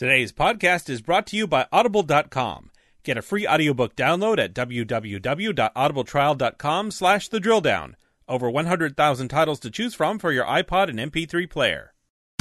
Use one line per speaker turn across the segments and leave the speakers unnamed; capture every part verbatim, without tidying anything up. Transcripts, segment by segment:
Today's podcast is brought to you by Audible dot com. Get a free audiobook download at www.audibletrial.com slash the drill down. Over one hundred thousand titles to choose from for your iPod and M P three player.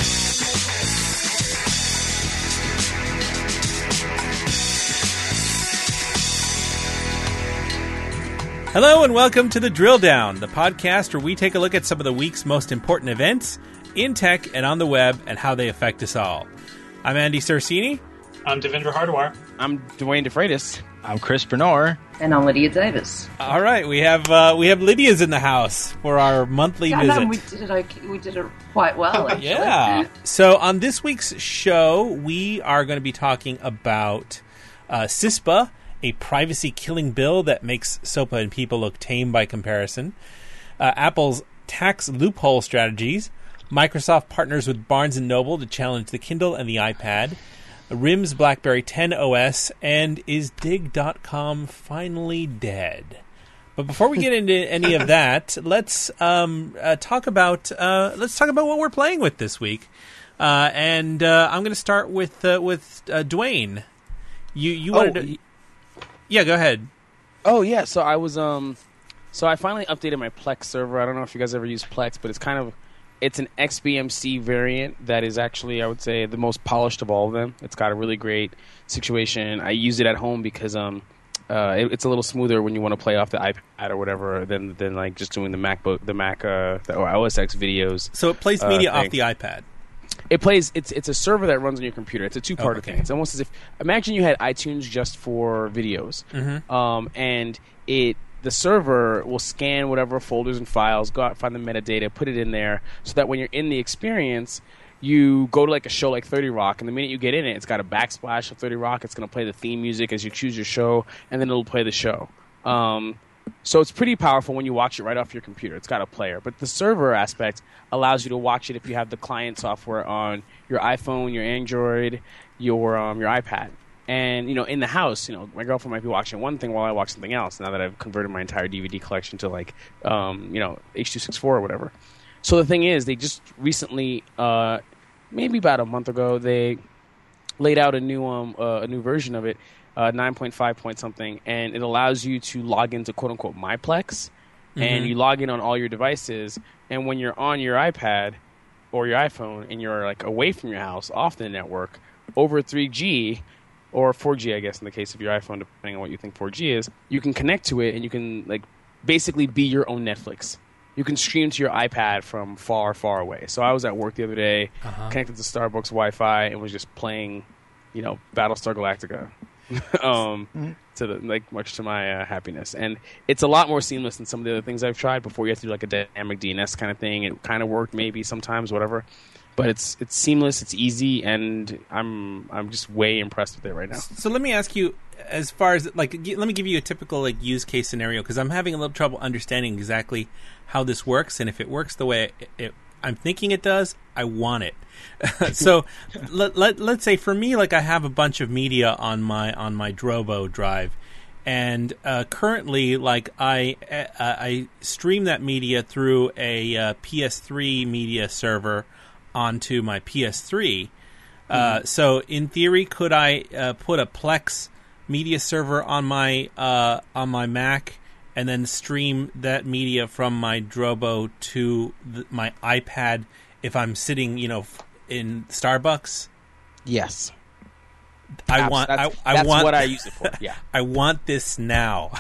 Hello and welcome to The Drill Down, the podcast where we take a look at some of the week's most important events in tech and on the web and how they affect us all. I'm Andy Cersini.
I'm Devendra Hardwar.
I'm Dwayne DeFreitas.
I'm Chris Bernard.
And I'm Lydia Davis.
All right, we have uh, we have Lydia's in the house for our monthly
yeah,
visit.
No, we did it. Okay. We did it quite well. Actually.
Yeah. So on this week's show, we are going to be talking about uh, CISPA, a privacy-killing bill that makes SOPA and people look tame by comparison. Uh, Apple's tax loophole strategies. Microsoft partners with Barnes and Noble to challenge the Kindle and the iPad. R I M's BlackBerry ten O S, and is Dig dot com finally dead? But before we get into any of that, let's um, uh, talk about uh, let's talk about what we're playing with this week. Uh, and uh, I'm going to start with uh, with uh, Dwayne. You you wanted
oh,
to? Yeah, go ahead.
Oh yeah, so I was um, so I finally updated my Plex server. I don't know if you guys ever use Plex, but it's kind of It's an X B M C variant that is actually, I would say, the most polished of all of them. It's got a really great situation. I use it at home because um, uh, it, it's a little smoother when you want to play off the iPad or whatever than than like just doing the MacBook, the Mac, uh, the O S X videos.
So it plays media
uh,
off the iPad.
It plays. It's it's a server that runs on your computer. It's a two-part
oh, okay.
thing. It's almost as if imagine you had iTunes just for videos,
mm-hmm.
um, and it. The server will scan whatever folders and files, go out, find the metadata, put it in there, so that when you're in the experience, you go to like a show like thirty Rock, and the minute you get in it, it's got a backsplash of thirty Rock. It's going to play the theme music as you choose your show, and then it'll play the show. Um, so it's pretty powerful when you watch it right off your computer. It's got a player. But the server aspect allows you to watch it if you have the client software on your iPhone, your Android, your um, your iPad. And, you know, in the house, you know, my girlfriend might be watching one thing while I watch something else, now that I've converted my entire D V D collection to, like, um, you know, H two sixty-four or whatever. So the thing is, they just recently, uh, maybe about a month ago, they laid out a new um, uh, a new version of it, uh, nine point five point something, and it allows you to log into, quote-unquote, MyPlex, mm-hmm. and you log in on all your devices, and when you're on your iPad or your iPhone and you're, like, away from your house, off the network, over three G... or four G, I guess, in the case of your iPhone, depending on what you think four G is, you can connect to it and you can, like, basically be your own Netflix. You can stream to your iPad from far, far away. So I was at work the other day, uh-huh. connected to Starbucks Wi-Fi, and was just playing, you know, Battlestar Galactica, um, mm-hmm. to the, like, much to my uh, happiness. And it's a lot more seamless than some of the other things I've tried. Before, you have to do, like, a dynamic D N S kind of thing. It kind of worked maybe sometimes, whatever. But it's it's seamless, it's easy, and I'm I'm just way impressed with it right now.
So let me ask you, as far as like, let me give you a typical like use case scenario, because I'm having a little trouble understanding exactly how this works, and if it works the way it, it, I'm thinking it does, I want it. so let, let let's say for me, like I have a bunch of media on my on my Drobo drive, and uh, currently, like I uh, I stream that media through a uh, P S three media server onto my P S three. Uh, mm-hmm. So, in theory, could I uh, put a Plex media server on my uh, on my Mac and then stream that media from my Drobo to the, my iPad if I'm sitting, you know, in Starbucks?
Yes.
I want.
That's,
I, I
that's
want,
what I use it for. Yeah.
I want this now.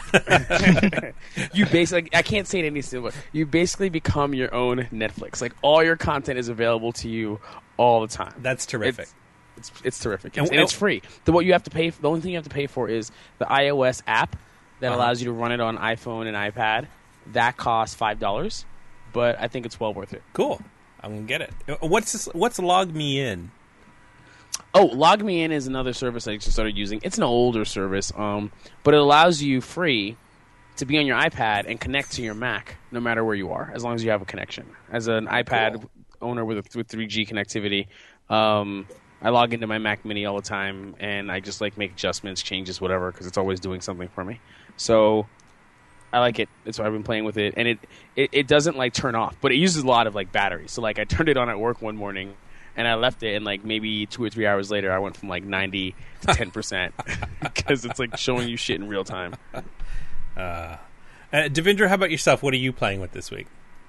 You basically, I can't say it any simpler. You basically become your own Netflix. Like all your content is available to you all the time.
That's terrific.
It's it's, it's terrific,
and,
and it's free. The what you have to pay. For, the only thing you have to pay for is the iOS app that uh-huh. allows you to run it on iPhone and iPad. That costs five dollars, but I think it's well worth it.
Cool. I'm gonna get it. What's this, what's Log Me In?
Oh, Log Me In is another service I just started using. It's an older service, um, but it allows you free to be on your iPad and connect to your Mac no matter where you are, as long as you have a connection. As an iPad cool. owner with a, with three G connectivity, um, I log into my Mac Mini all the time, and I just like make adjustments, changes, whatever, because it's always doing something for me. So I like it. That's why I've been playing with it, and it, it, it doesn't like turn off, but it uses a lot of like battery. So like I turned it on at work one morning, and I left it, and like maybe two or three hours later, I went from like ninety to ten percent because it's like showing you shit in real time.
Uh, uh, Devindra, how about yourself? What are you playing with this week?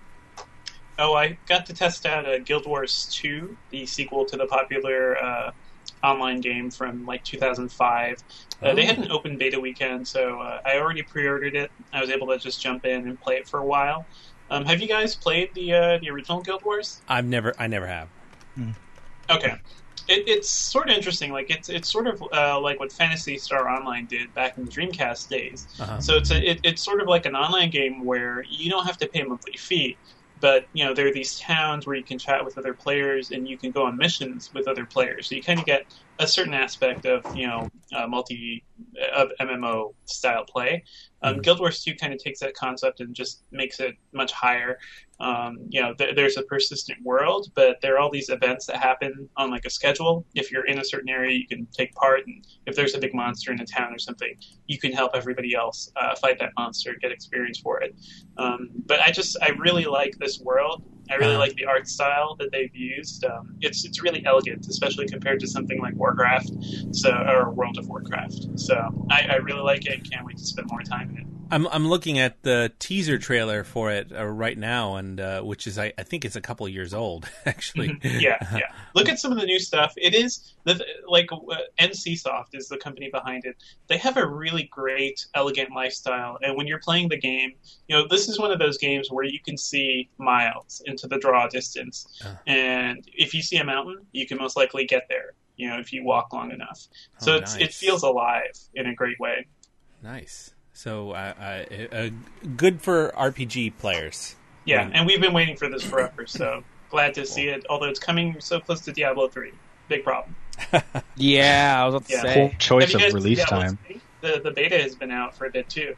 Oh, I got to test out uh, Guild Wars two, the sequel to the popular uh, online game from like two thousand five. Uh, oh. They had an open beta weekend, so uh, I already pre-ordered it. I was able to just jump in and play it for a while. Um, have you guys played the uh, the original Guild Wars?
I've never, I never have.
Hmm.
Okay, it, it's sort of interesting. Like it's it's sort of uh, like what Phantasy Star Online did back in the Dreamcast days.
Uh-huh.
So it's a, it, it's sort of like an online game where you don't have to pay a monthly fee. But, you know, there are these towns where you can chat with other players and you can go on missions with other players. So you kind of get a certain aspect of, you know, uh, multi of M M O style play. Um, mm-hmm. Guild Wars two kind of takes that concept and just makes it much higher. Um, you know, th- there's a persistent world, but there are all these events that happen on like a schedule. If you're in a certain area, you can take part, and if there's a big monster in a town or something, you can help everybody else uh, fight that monster, get experience for it. Um, but I just, I really like this world. I really like the art style that they've used. Um, it's it's really elegant, especially compared to something like Warcraft, so or World of Warcraft. So I, I really like it. Can't wait to spend more time in it.
I'm I'm looking at the teaser trailer for it uh, right now, and uh, which is I, I think it's a couple of years old actually.
yeah, yeah. Look at some of the new stuff. It is the, like uh, NCSoft is the company behind it. They have a really great, elegant lifestyle, and when you're playing the game, you know this is one of those games where you can see miles into the draw distance, uh. and if you see a mountain, you can most likely get there. You know, if you walk long enough. So
oh,
it's
nice.
It feels alive in a great way.
Nice. So, uh, uh, uh, good for R P G players.
Yeah, and we've been waiting for this forever, so glad to see it. Although it's coming so close to Diablo three. Big problem.
Yeah, I was about to
yeah.
say.
Cool choice of release
Diablo
time.
three? The, the beta has been out for a bit, too.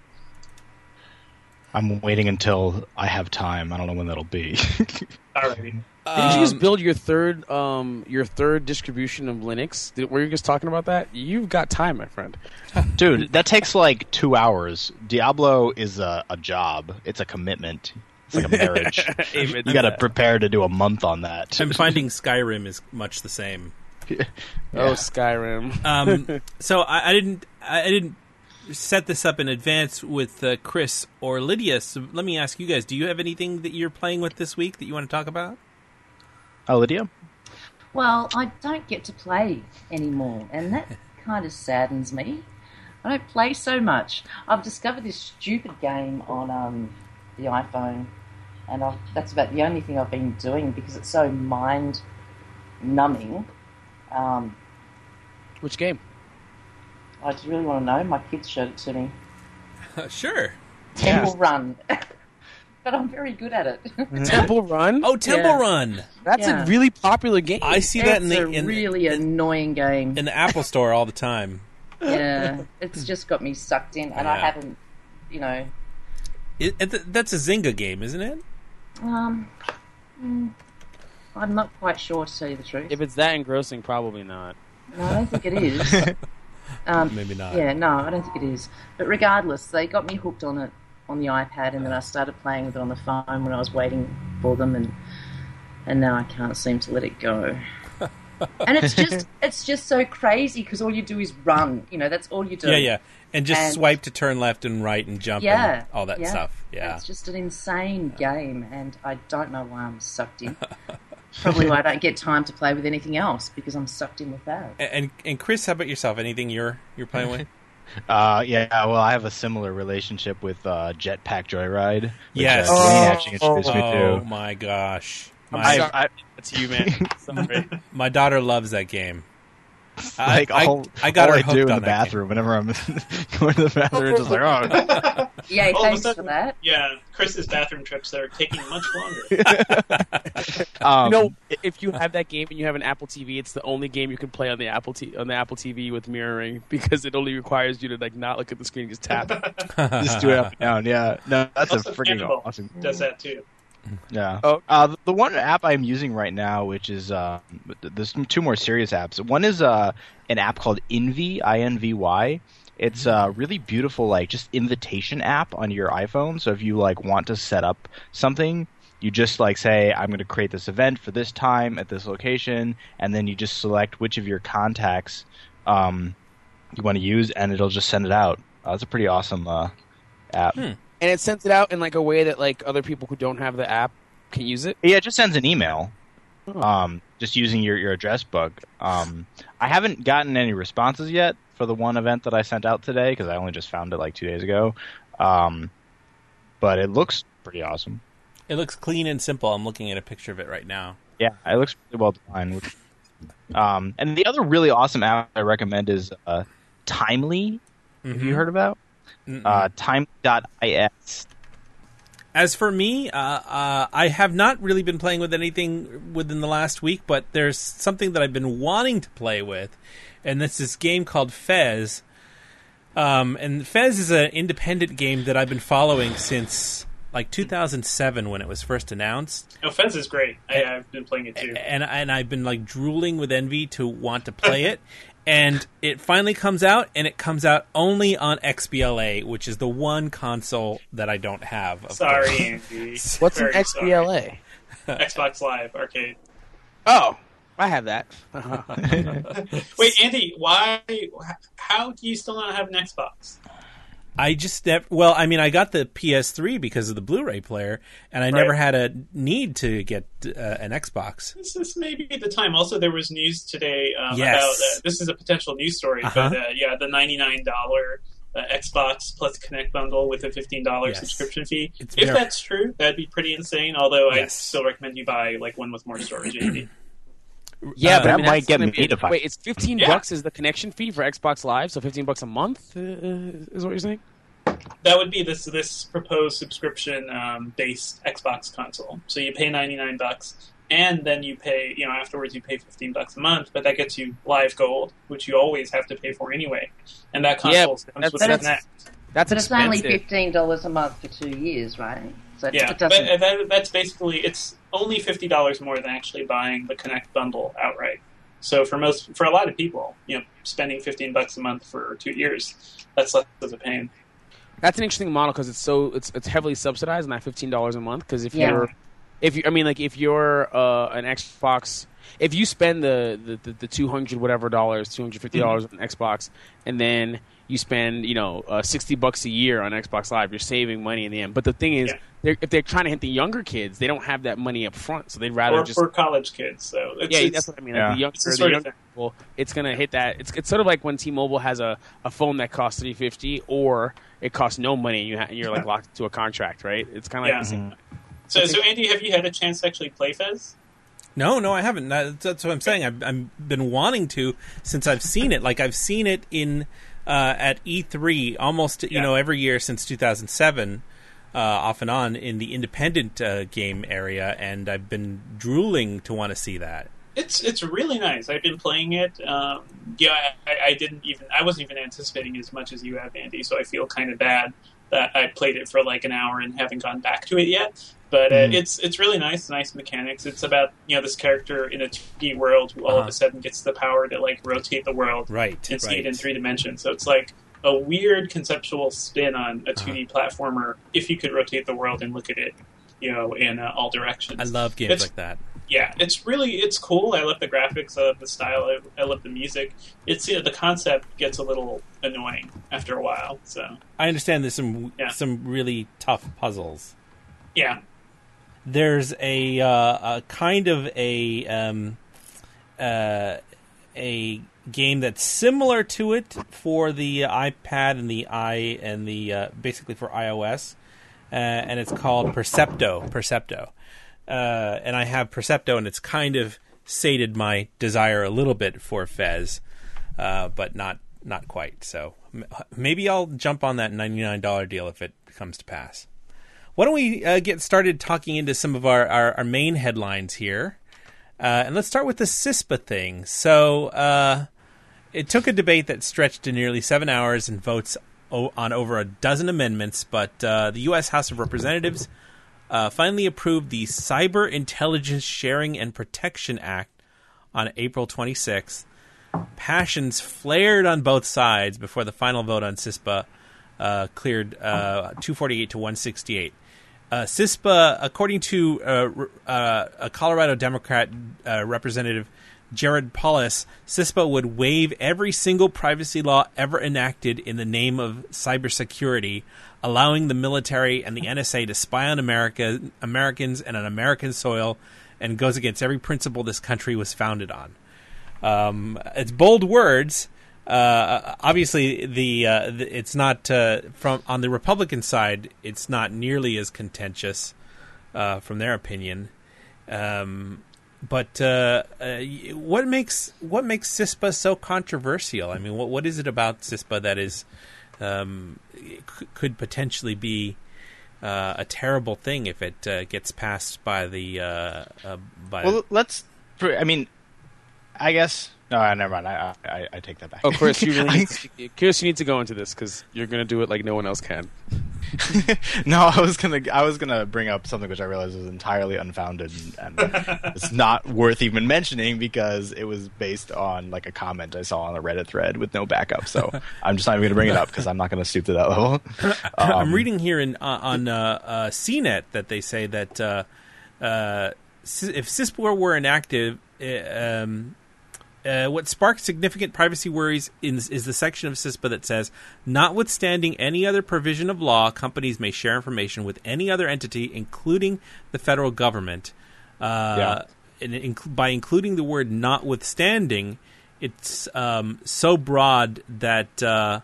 I'm waiting until I have time. I don't know when that'll be.
Alrighty.
Didn't you just build your third, um, your third distribution of Linux? Did, were you just talking about that? You've got time, my friend.
Dude, that takes like two hours. Diablo is a, a job. It's a commitment. It's like a marriage. You got to prepare to do a month on that.
I'm finding Skyrim is much the same.
Yeah. Oh, Skyrim.
um, so I, I didn't, I didn't set this up in advance with uh, Chris or Lydia. So let me ask you guys: do you have anything that you're playing with this week that you want to talk about?
Oh, Lydia?
Well, I don't get to play anymore, and that kind of saddens me. I don't play so much. I've discovered this stupid game on um, the iPhone, and I've, that's about the only thing I've been doing because it's so mind-numbing. Um,
Which game?
I just really want to know. My kids showed it to me.
Uh, sure.
Temple
Yeah.
Run. But I'm very good at it.
Temple Run?
Oh, Temple
Yeah.
Run.
That's
Yeah.
a really popular game.
I see that in
It's
the
a
in,
really
in,
annoying game.
in the Apple Store all the time.
Yeah, it's just got me sucked in, and I
Yeah.
haven't, you know.
It, it, that's a Zynga game, isn't it?
Um, mm, I'm not quite sure, to tell you the truth.
If it's that engrossing, probably not.
No, I don't think it is. um,
Maybe not.
Yeah, no, I don't think it is. But regardless, they got me hooked on it on the iPad, and then I started playing with it on the phone when I was waiting for them, and and now I can't seem to let it go. And it's just it's just so crazy because all you do is run. You know, that's all you do.
Yeah, yeah. And just
And-
swipe to turn left and right and jump
Yeah,
and all that
yeah.
stuff. Yeah.
It's just an insane game, and I don't know why I'm sucked in. Probably why I don't get time to play with anything else because I'm sucked in with that.
And, and and Chris, how about yourself? Anything you're you're playing with?
Uh, yeah, well, I have a similar relationship with uh, Jetpack Joyride. Which,
Yes.
Uh,
Oh.
Danny actually introduced me
Oh
to.
my gosh.
I'm
My,
sorry.
I,
That's you, man. Sorry.
my daughter loves that game.
like
I,
all,
I, I got
all
her
I
hooked
do in
on
the
that
bathroom whenever I'm going to the bathroom, it's just like, oh.
Yeah,
All of a
thanks for
sudden-
that.
Yeah, Chris's bathroom trips are taking much longer.
Um,
You know, if you have that game and you have an Apple T V, it's the only game you can play on the Apple T- on the Apple T V with mirroring because it only requires you to like not look at the screen, just tap.
just do it up and down. Yeah, no, that's
Also,
a freaking
Cannibal
awesome.
does that too.
Yeah.
Oh.
Uh, the, the one app I'm using right now, which is uh, there's two more serious apps. One is uh, an app called Invy, I N V Y. It's a really beautiful, like just invitation app on your iPhone. So if you like want to set up something, you just like say, I'm going to create this event for this time at this location, and then you just select which of your contacts um, you want to use, and it'll just send it out. Uh, it's a pretty awesome uh, app.
Hmm. And it sends it out in like a way that like other people who don't have the app can use it?
Yeah, it just sends an email.
Oh.
Um, just using your, your address book. Um, I haven't gotten any responses yet for the one event that I sent out today because I only just found it like two days ago. Um, but it looks pretty awesome.
It looks clean and simple. I'm looking at a picture of it right now.
Yeah, it looks really well designed. Which, um, and the other really awesome app I recommend is uh, Timely.
Mm-hmm.
Have you heard about? Uh, Timely dot is.
As for me, uh, uh, I have not really been playing with anything within the last week, but there's something that I've been wanting to play with, and that's this game called Fez. Um, and Fez is an independent game that I've been following since like two thousand seven when it was first announced.
Oh, Fez is great. I, I've been playing it too.
And, and I've been like drooling with envy to want to play it. And it finally comes out, and it comes out only on X B L A, which is the one console that I don't have. Of
Sorry,
course.
Andy.
What's
Very
an X B L A?
sorry. Xbox Live Arcade.
Oh, I have that.
Wait, Andy, why? How do you still not have an Xbox?
I just never, well, I mean, I got the P S three because of the Blu-ray player, and I
Right.
never had a need to get uh, an Xbox.
This is maybe the time. Also, there was news today um,
Yes.
about uh, this is a potential news story,
Uh-huh.
but uh, yeah, the ninety-nine dollars uh, Xbox plus Kinect bundle with a fifteen dollars
Yes.
subscription fee.
It's
If
very-
that's true, that'd be pretty insane. Although I
Yes.
still recommend you buy like one with more storage, Andy.
Yeah,
Uh,
but I
that
mean,
might
that's
get
gonna
me
be-
to buy-
Wait, it's fifteen
Yeah.
bucks is the connection fee for Xbox Live, so fifteen bucks a month uh, is what you're saying?
That would be this this proposed subscription um, based Xbox console. So you pay ninety-nine bucks, and then you pay, you know, afterwards you pay fifteen bucks a month, but that gets you Live Gold, which you always have to pay for anyway. And that
Yeah,
console comes
that's-
with
that's-
Kinect.
That's
But it's only
expensive.
fifteen dollars a month for two years, right? So it,
Yeah,
it
but
doesn't.
that, that's basically, it's only fifty dollars more than actually buying the Kinect bundle outright. So for most, for a lot of people, you know, spending fifteen bucks a month for two years, that's less of a pain.
That's an interesting model because it's so it's it's heavily subsidized, not fifteen dollars a month. Because if
Yeah.
you're, if you, I mean, like if you're uh, an Xbox, if you spend the the, the, the two hundred whatever dollars, two hundred fifty dollars on Xbox, and then you spend you know uh, sixty bucks a year on Xbox Live, you're saving money in the end. But the thing is,
Yeah.
they're, if they're trying to hit the younger kids, they don't have that money up front, so they'd rather
Or
just
for college kids, so it's,
yeah,
it's,
that's what I mean.
yeah.
Like the younger,
It's the
the
sort of
younger
thing.
people, it's gonna hit that. It's it's sort of like when T-Mobile has a, a phone that costs three fifty, or it costs no money and you ha- and you're like locked into a contract, right? It's kind of
Yeah.
like the same.
so, so Andy, have you had a chance to actually play Fez?
No, no, I haven't. That- That's what I'm saying. I've, I've been wanting to since I've seen it. Like I've seen it in uh, at E three almost, you
Yeah.
know, every year since two thousand seven, uh, off and on in the independent uh, game area, and I've been drooling to want to see that.
It's it's really nice. I've been playing it. Um, yeah, I, I didn't even I wasn't even anticipating as much as you have, Andy. So I feel kind of bad that I played it for like an hour and haven't gone back to it yet. But uh,
Mm.
it's it's really nice, nice mechanics. It's about you know this character in a two D world who all of
Uh-huh.
a sudden gets the power to like rotate the world
Right,
and see
right.
it in three dimensions. So it's like a weird conceptual spin on a two D
Uh-huh.
platformer. If you could rotate the world and look at it, you know, in uh, all directions.
I love games
It's-
like that.
Yeah, it's really it's cool. I love the graphics, I love the style, I, I love the music. It's you know, the concept gets a little annoying after a while. So
I understand there's some
Yeah.
some really tough puzzles.
yeah,
There's a, uh, a kind of a um, uh, a game that's similar to it for the iPad and the i and the uh, basically for iOS, uh, and it's called Percepto. Percepto, uh, and I have Percepto, and it's kind of sated my desire a little bit for Fez, uh, but not not quite. So m- maybe I'll jump on that ninety-nine dollars deal if it comes to pass. Why don't we uh, get started talking into some of our, our, our main headlines here? Uh, and let's start with the CISPA thing. So uh, it took a debate that stretched to nearly seven hours and votes o- on over a dozen amendments, but uh, the U S House of Representatives uh, finally approved the Cyber Intelligence Sharing and Protection Act on April twenty-sixth. Passions flared on both sides before the final vote on CISPA uh, cleared uh, two forty-eight to one sixty-eight. Uh, CISPA, according to uh, uh, a Colorado Democrat uh, representative, Jared Paulus, CISPA would waive every single privacy law ever enacted in the name of cybersecurity, allowing the military and the N S A to spy on America, Americans and on American soil, and goes against every principle this country was founded on. Um, it's bold words. Uh, obviously, the, uh, the it's not uh, from on the Republican side. It's not nearly as contentious uh, from their opinion. Um, but uh, uh, what makes what makes CISPA so controversial? I mean, what what is it about CISPA that is um, c- could potentially be uh, a terrible thing if it uh, gets passed by the uh, uh, by?
Well, let's. I mean, I guess. No, never mind. I, I I take that back.
Oh, Chris, you really need to, Chris, you need to go into this because you're going to do it like no one else can.
No, I was gonna I was gonna bring up something which I realized was entirely unfounded and, and it's not worth even mentioning because it was based on like a comment I saw on a Reddit thread with no backup. So I'm just not even gonna bring it up because I'm not gonna stoop to that level. Um,
I'm reading here in uh, on uh, uh, C net that they say that uh, uh, if CISPA were inactive. Uh, um, Uh, what sparks significant privacy worries is, is the section of CISPA that says, notwithstanding any other provision of law, companies may share information with any other entity, including the federal government. Uh,
yeah.
and inc- by including the word notwithstanding, it's um, so broad that uh,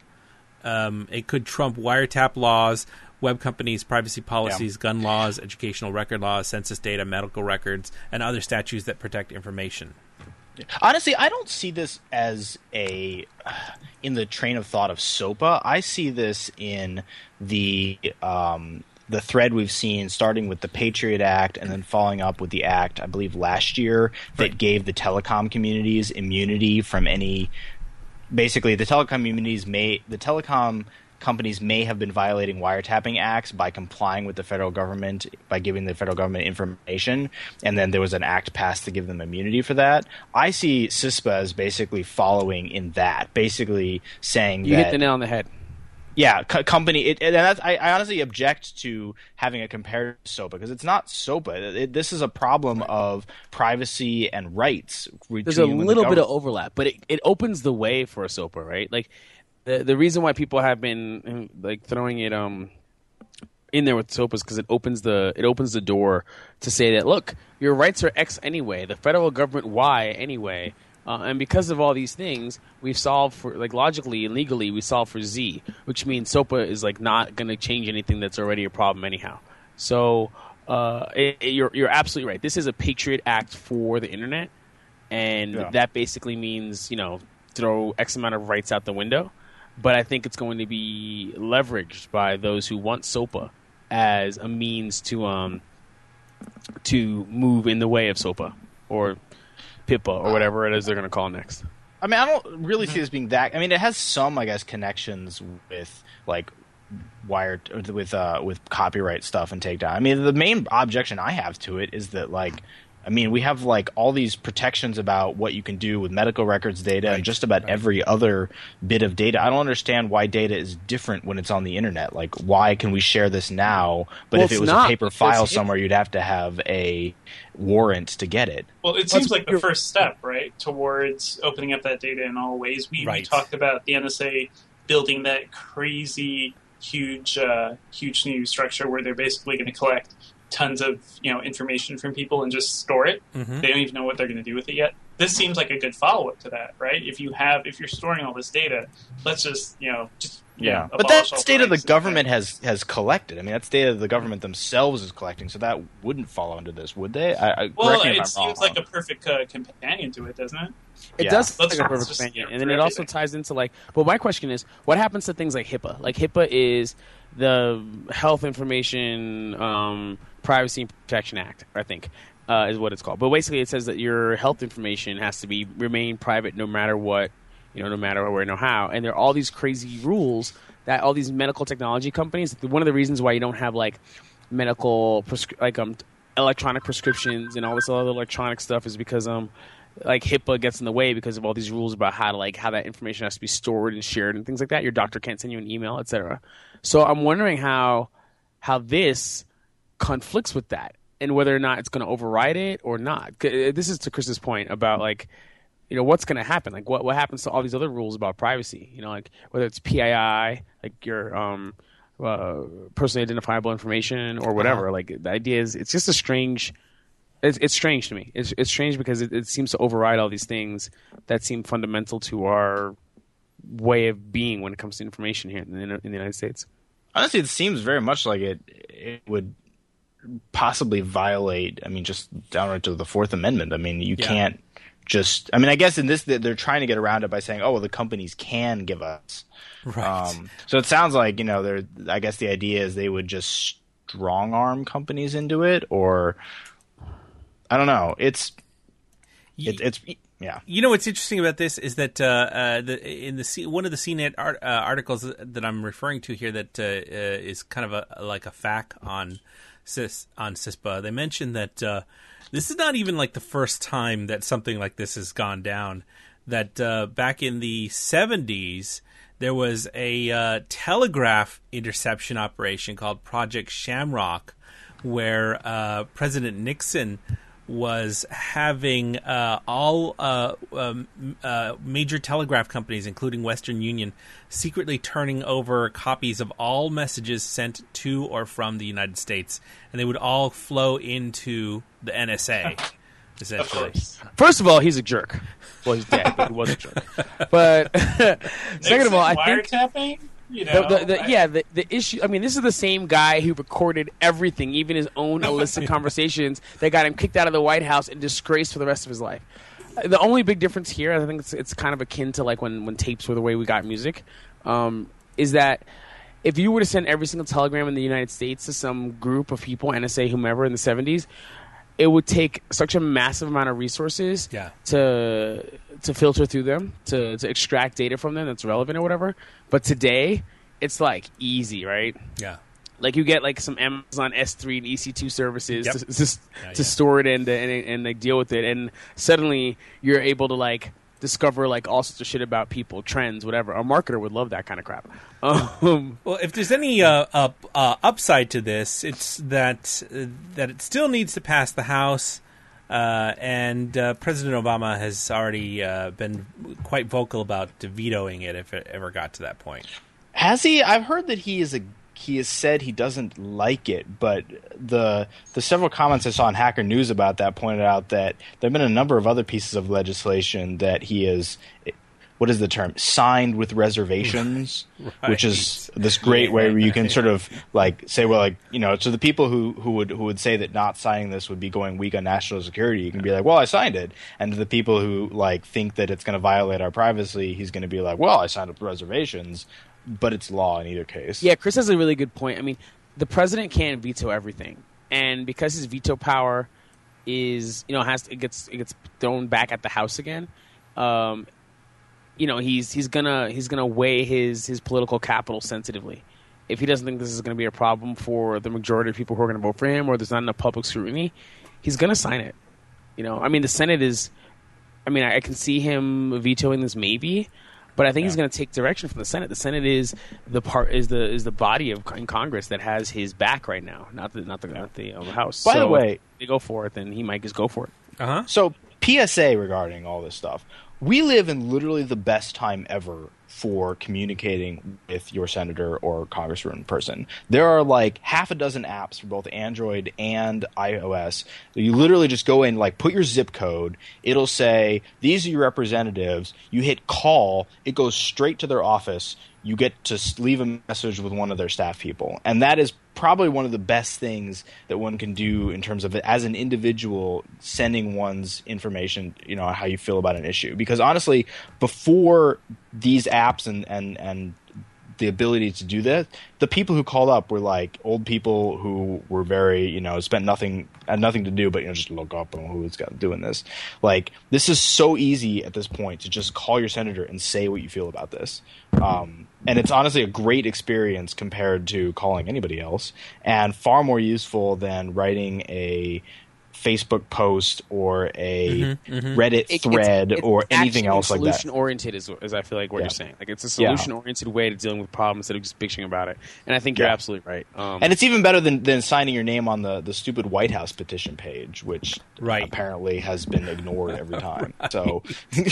um, it could trump wiretap laws, web companies' privacy policies, yeah. gun laws, educational record laws, census data, medical records, and other statutes that protect information.
Honestly, I don't see this as a uh, in the train of thought of SOPA. I see this in the um, the thread we've seen, starting with the Patriot Act and then following up with the act, I believe, last year that right. gave the telecom communities immunity from any. Basically, the telecom communities may the telecom. companies may have been violating wiretapping acts by complying with the federal government, by giving the federal government information, and then there was an act passed to give them immunity for that. I see CISPA as basically following in that, basically saying
you
that...
You hit the nail on the head.
Yeah, co- company... It, and that's, I, I honestly object to having a comparative SOPA, because it's not SOPA. It, this is a problem of privacy and rights.
There's a little bit of overlap, but it, it opens the way for a SOPA, right? Like... The the reason why people have been like throwing it um in there with SOPA is because it opens the it opens the door to say that look, your rights are X anyway, the federal government Y anyway, uh, and because of all these things, we've solved for like logically and legally we solve for Z, which means SOPA is like not going to change anything that's already a problem anyhow. So uh, it, it, you're you're absolutely right. This is a Patriot Act for the internet, and yeah. that basically means you know throw X amount of rights out the window. But I think it's going to be leveraged by those who want SOPA as a means to um to move in the way of SOPA or PIPA or whatever it is they're going to call it next.
I mean, I don't really see this being that. I mean, it has some, I guess, connections with like wired with uh, with copyright stuff and takedown. I mean, the main objection I have to it is that like. I mean, we have like all these protections about what you can do with medical records data right, and just about right. every other bit of data. I don't understand why data is different when it's on the internet. Like, why can we share this now? But
well,
if it was
not,
a paper file somewhere, you'd have to have a warrant to get it.
Well, it seems like the first step, right, towards opening up that data in all ways. We,
right.
we talked about the N S A building that crazy, huge, uh, huge new structure where they're basically going to collect tons of you know information from people and just store it. Mm-hmm. They don't even know what they're going to do with it yet. This seems like a good follow-up to that, right? If you have, if you're storing all this data, let's just you know just you
yeah.
know,
but that's data the government has has collected. I mean, that's data the government themselves is collecting, so that wouldn't fall under this, would they? I, I,
well, it seems like a perfect uh, companion to it, doesn't it?
It
yeah.
does
Let's,
like a perfect
just,
companion,
you know,
and then it also
everything.
ties into like. But my question is, what happens to things like HIPAA? Like HIPAA is the Health Information um, Privacy and Protection Act, I think, uh, is what it's called. But basically, it says that your health information has to be remain private no matter what, you know, no matter where, no how. And there are all these crazy rules that all these medical technology companies. One of the reasons why you don't have like medical prescri- like um electronic prescriptions and all this other electronic stuff is because um. like HIPAA gets in the way because of all these rules about how to like how that information has to be stored and shared and things like that. Your doctor can't send you an email, et cetera. So I'm wondering how how this conflicts with that, and whether or not it's going to override it or not. This is to Chris's point about like, you know, what's going to happen? Like, what what happens to all these other rules about privacy? You know, like whether it's P I I, like your um, uh, personally identifiable information or whatever. Uh-huh. Like the idea is, it's just a strange. It's, it's strange to me. It's it's strange because it, it seems to override all these things that seem fundamental to our way of being when it comes to information here in the, in the United States.
Honestly, it seems very much like it it would possibly violate, I mean, just downright to the Fourth Amendment. I mean, you yeah. can't just, I mean, I guess in this, they're trying to get around it by saying, oh, well, the companies can give us.
Right.
Um, so it sounds like, you know, they're, I guess the idea is they would just strong arm companies into it, or I don't know. It's, it, it's, yeah.
You know what's interesting about this is that uh, uh, the, in the C, one of the C net art, uh, articles that I'm referring to here that uh, uh, is kind of a like a fact on CIS, on CISPA, they mentioned that uh, this is not even like the first time that something like this has gone down. That uh, back in the seventies, there was a uh, telegraph interception operation called Project Shamrock, where uh, President Nixon was having uh, all uh, um, uh, major telegraph companies, including Western Union, secretly turning over copies of all messages sent to or from the United States, and they would all flow into the N S A, essentially.
First of all, he's a jerk. Well, he's dead, but he was a jerk. But second of all, I think
wiretapping? You know,
the, the, the,
I,
yeah, the, the issue. I mean, this is the same guy who recorded everything, even his own illicit conversations that got him kicked out of the White House and disgraced for the rest of his life. The only big difference here, I think it's, it's kind of akin to like when, when tapes were the way we got music, um, is that if you were to send every single telegram in the United States to some group of people, N S A, whomever, in the seventies, it would take such a massive amount of resources
yeah.
to to filter through them, to, to extract data from them that's relevant or whatever. But today, it's like easy, right?
Yeah.
Like you get like some Amazon S three and E C two services
yep.
to, to,
yeah,
to
yeah.
store it and, and and like deal with it, and suddenly you're able to like discover like all sorts of shit about people, trends, whatever. A marketer would love that kind of crap. Um,
well, if there's any uh, uh, uh, upside to this, it's that uh, that it still needs to pass the House, uh, and uh, President Obama has already uh, been quite vocal about vetoing it if it ever got to that point.
Has he? I've heard that he is a he has said he doesn't like it, but the the several comments I saw on Hacker News about that pointed out that there have been a number of other pieces of legislation that he is, what is the term, signed with reservations, right. which is this great way where you can sort of like say, well, like, you know, to the people who, who would who would say that not signing this would be going weak on national security, you can be like, well, I signed it. And to the people who like think that it's going to violate our privacy, he's going to be like, well, I signed up with reservations. But it's law in either case.
Yeah, Chris has a really good point. I mean, the president can't veto everything, and because his veto power is, you know, has it gets it gets thrown back at the House again. Um, you know, he's he's gonna he's gonna weigh his his political capital sensitively. If he doesn't think this is going to be a problem for the majority of people who are going to vote for him, or there's not enough public scrutiny, he's going to sign it. You know, I mean, the Senate is. I mean, I, I can see him vetoing this maybe. But I think yeah. he's going to take direction from the Senate. The Senate is the part is the is the body of in Congress that has his back right now, not the not the, not the, uh, the House.
By
so
the way,
if they go for it, then he might just go for it.
Uh huh.
So P S A regarding all this stuff. We live in literally the best time ever for communicating with your senator or congressman person. There are like half a dozen apps for both Android and iOS. You literally just go in, like put your zip code. It'll say, these are your representatives. You hit call. It goes straight to their office. You get to leave a message with one of their staff people. And that is probably one of the best things that one can do in terms of, as an individual, sending one's information, you know, how you feel about an issue. Because honestly, before these apps and, and, and the ability to do that, the people who called up were like old people who were very, you know, spent nothing, had nothing to do but, you know, just look up on who's got doing this. Like, this is so easy at this point to just call your senator and say what you feel about this. Um, and it's honestly a great experience compared to calling anybody else, and far more useful than writing a Facebook post or a
Mm-hmm, mm-hmm.
Reddit
It-
thread
it's, it's
or anything else like that.
Solution oriented is, is I feel like what
Yeah.
you're saying. Like it's a
Yeah.
solution oriented way to dealing with problems instead of just bitching about it. And I think you're
Yeah.
absolutely right. Um,
And it's even better than, than signing your name on the, the stupid White House petition page, which
Right.
apparently has been ignored every time. So,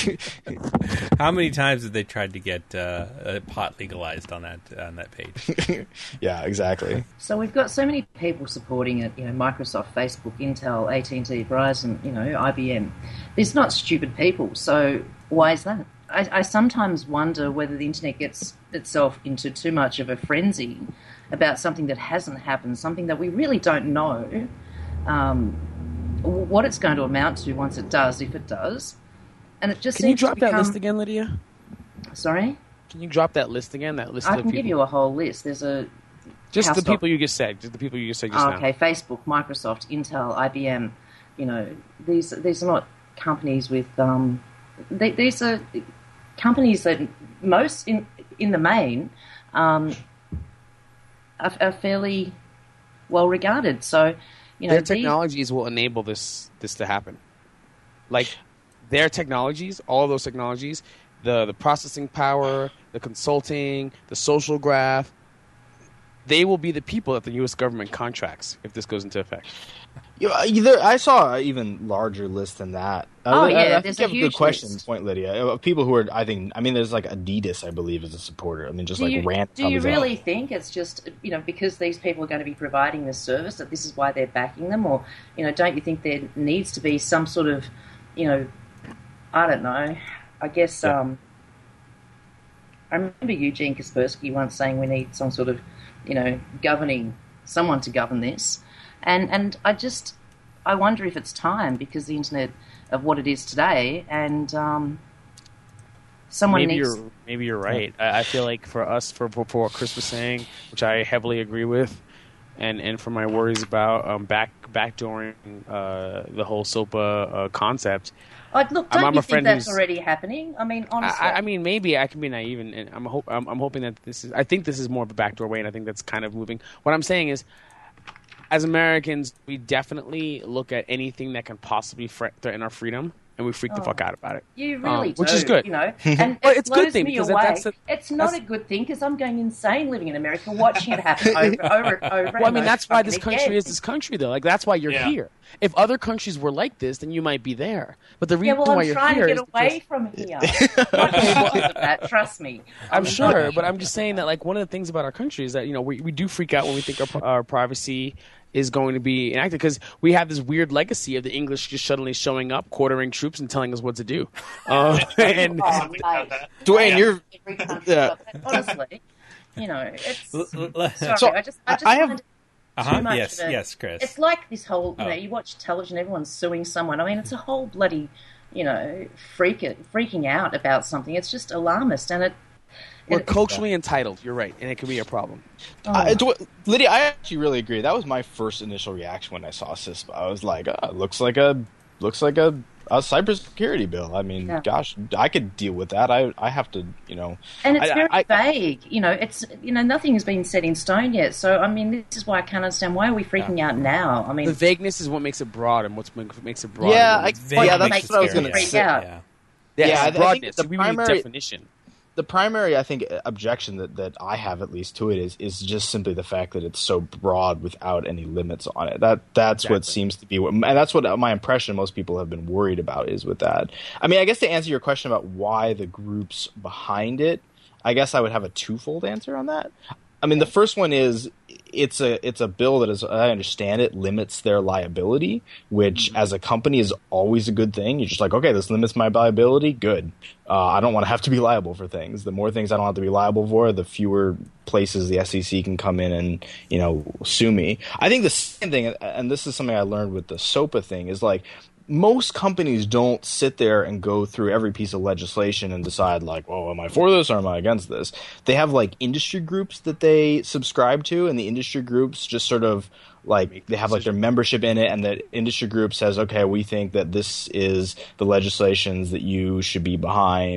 How many times have they tried to get uh, uh, pot legalized on that on that page?
yeah, exactly.
So we've got so many people supporting it, you know, Microsoft, Facebook, Intel, A T and T, Verizon, you know, I B M. There's not stupid people, so why is that? I, I sometimes wonder whether the internet gets itself into too much of a frenzy about something that hasn't happened, something that we really don't know um, what it's going to amount to once it does, if it does. And it just
can you
seems to
drop that
become-
list again, Lydia?
Sorry?
Can you drop that list again? That list
I
of
can
people.
give you a whole list. There's a
just the
House doc-
people you just said. Just the people you just said just
Oh,
now.
okay, Facebook, Microsoft, Intel, I B M. You know, these these are not companies with. Um, they, these are companies that most in in the main um, are, are fairly well regarded. So, you know,
Their
these-
technologies will enable this this to happen. Like their technologies, all of those technologies, the the processing power, the consulting, the social graph, they will be the people that the U S government contracts if this goes into effect.
You, either, I saw an even larger list than that.
Oh,
I,
yeah,
I, I
there's
think you
a
have a
huge
good question,
list.
point, Lydia. Of people who are, I think, I mean, there's like Adidas, I believe, is a supporter. I mean, just
Do
like
you,
rant.
do you
comes out.
really think it's just, you know, because these people are going to be providing this service that this is why they're backing them? Or, you know, don't you think there needs to be some sort of, you know, I don't know, I guess,
Yeah.
um, I remember Eugene Kaspersky once saying we need some sort of, you know, governing, someone to govern this. And, and I just, I wonder if it's time because the internet of what it is today and, um, someone
maybe
needs...
you're maybe you're right. I, I feel like for us, for, for for what Chris was saying, which I heavily agree with, and, and for my worries about um, back backdooring uh, the whole SOPA uh, concept.
Oh, look,
I'm-
don't
I'm
you
a
think
friend
that's
who's-
already happening? I mean, honestly.
I, I mean, maybe I can be naive, and, and I'm, hope, I'm I'm hoping that this is. I think this is more of a backdoor way, and I think that's kind of moving. What I'm saying is, as Americans, we definitely look at anything that can possibly fre- threaten our freedom, and we freak the
Oh.
fuck out about it.
You really
Um, which
do,
is good.
you know. And
Well,
it
it's a good
blows
thing,
me
because
away.
that's a-
it's not
that's-
a good thing because I'm going insane living in America, watching it happen over, over, over.
Well, I mean,
and
that's
over
why this
again.
country is this country, though. Like, that's why you're
Yeah.
here. If other countries were like this, then you might be there. But the
Yeah,
reason
well,
why
I'm
you're
trying
here
to get
is
away
because-
from here. Not because of that, trust me.
I'm sure, but I'm just saying that, like, one of the things about our country is that, you know, we, we do freak out when we think our, our privacy is going to be enacted because we have this weird legacy of the English just suddenly showing up, quartering troops, and telling us what to do. Um, and
Oh,
We have
mate.
that.
Dwayne,
Yeah.
you're.
Every country,
Yeah.
but honestly, you know, it's.
L- l- l-
Sorry,
So,
I just, I just
I have-
find it
Uh-huh.
too much
Yes,
of a-
yes, Chris.
It's like this whole, you know,
Oh.
you watch television, everyone's suing someone. I mean, it's a whole bloody, you know, freak freaking out about something. It's just alarmist, and it.
we're
it-
culturally entitled. You're right, and it can be a problem.
oh.
I, Dw- Lydia, I actually really agree. That was my first initial reaction when I saw CISPA. I was like, oh, looks like a looks like a, a cybersecurity bill. I mean,
Yeah.
gosh, I could deal with that. I I have to, you know.
And it's
I-
very
I-
vague. You know, it's you know nothing has been set in stone yet. So I mean, this is why I can't understand why are we freaking out now. I mean,
The vagueness is what makes it broad, and what makes it broad.
Yeah, I-
Vague
yeah,
makes
that's
it
what I was
scary.
gonna
Freak
say.
out.
Yeah.
yeah,
Yeah, I- I
it's
think
broadness.
the
we need
primary-
definition.
The primary, I think, objection that, that I have at least to it is is just simply the fact that it's so broad without any limits on it. That that's what
Exactly.
seems to be, what, and that's what my impression most people have been worried about is with that. I mean, I guess to answer your question about why the groups behind it, I guess I would have a twofold answer on that. I mean, the first one is it's a it's a bill that, as I understand it, limits their liability, which as a company is always a good thing. You're just like, okay, this limits my liability. Good. Uh, I don't want to have to be liable for things. The more things I don't have to be liable for, the fewer places the S E C can come in and, you know, sue me. I think the same thing, and this is something I learned with the SOPA thing, is like, most companies don't sit there and go through every piece of legislation and decide like, oh, am I for this or am I against this? They have like industry groups that they subscribe to, and the industry groups just sort of like they have like their membership in it, and the industry group says, okay, we think that this is the legislations that you should be behind.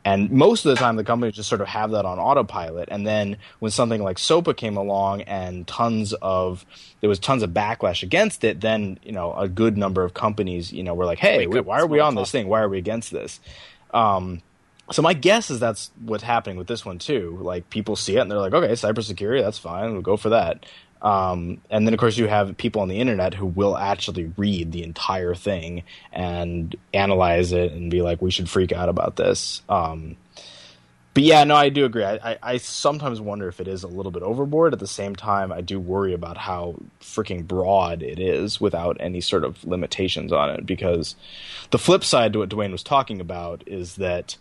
And most of the time, the companies just sort of have that on autopilot. And then when something like SOPA came along and tons of there was tons of backlash against it, then you know a good number of companies you know were like, "Hey, wait, why are we on this thing? Why are we against this?" Um, so my guess is that's what's happening with this one too. Like people see it and they're like, "Okay, cybersecurity, that's fine. We'll go for that." Um, and then, of course, you have people on the internet who will actually read the entire thing and analyze it and be like, we should freak out about this. Um, but, yeah, no, I do agree. I, I, I sometimes wonder if it is a little bit overboard. At the same time, I do worry about how freaking broad it is without any sort of limitations on it. Because the flip side to what Dwayne was talking about is that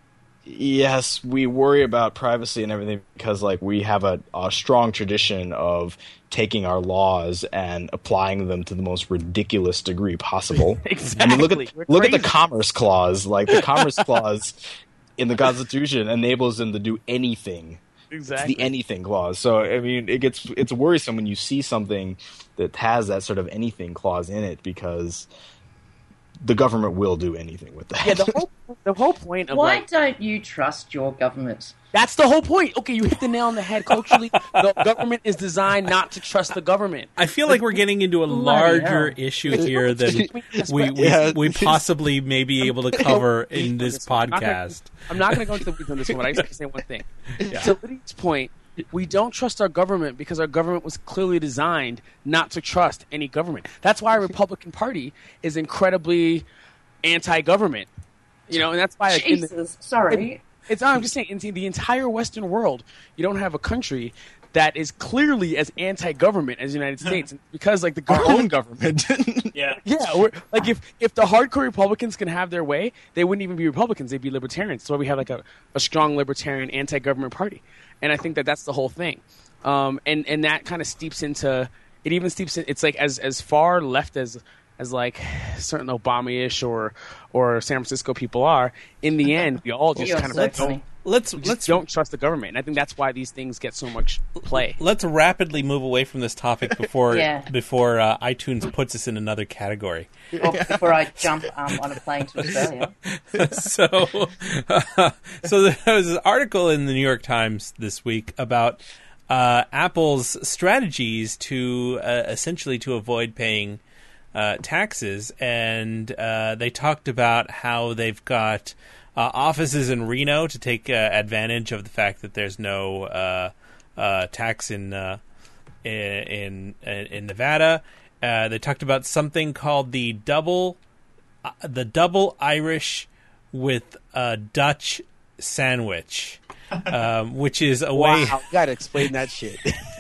yes, we worry about privacy and everything because, like, we have a, a strong tradition of taking our laws and applying them to the most ridiculous degree possible.
Exactly.
I mean, look at
We're
look
crazy.
at the Commerce Clause. Like the Commerce Clause in the Constitution enables them to do anything.
Exactly.
It's the anything clause. So I mean, it gets it's worrisome when you see something that has that sort of anything clause in it because the government will do anything with that.
Yeah, the whole the whole point of
Why
like
don't you trust your government?
that's the whole point. Okay, you hit the nail on the head. Culturally, the government is designed not to trust the government.
I feel like we're getting into a
Bloody
larger
hell.
issue here than we we,
Yeah.
we possibly may be able to cover in this podcast.
I'm not going to go into the weeds on this one, but I just have to say one thing. To Lydia's point, we don't trust our government because our government was clearly designed not to trust any government. That's why our Republican Party is incredibly anti-government. You know, and that's why like, in the,
Jesus, sorry.
it's I'm just saying in the entire Western world, you don't have a country that is clearly as anti-government as the United States because like the
Our
government
own government.
Yeah.
yeah, we're, like if, if the hardcore Republicans can have their way, they wouldn't even be Republicans; they'd be libertarians. That's why we have like a, a strong libertarian, anti-government party, and I think that that's the whole thing. Um, and and that kind of steeps into it. Even steeps in, it's like as as far left as as like certain Obama-ish or or San Francisco people are. In the end, we all just
You're
kind of
so
don't,
funny.
Let's
just
let's
don't trust the government. And I think that's why these things get so much play.
let's rapidly move away from this topic before
Yeah.
before uh, iTunes puts us in another category.
Or before I jump um, on a plane to Australia.
so, uh, so there was an article in the New York Times this week about uh, Apple's strategies to uh, essentially to avoid paying uh, taxes, and uh, they talked about how they've got uh, offices in Reno to take uh, advantage of the fact that there's no uh, uh, tax in, uh, in in in Nevada. Uh, they talked about something called the double uh, the double Irish with a Dutch sandwich, um, which is a way.
Wow, you gotta explain that shit.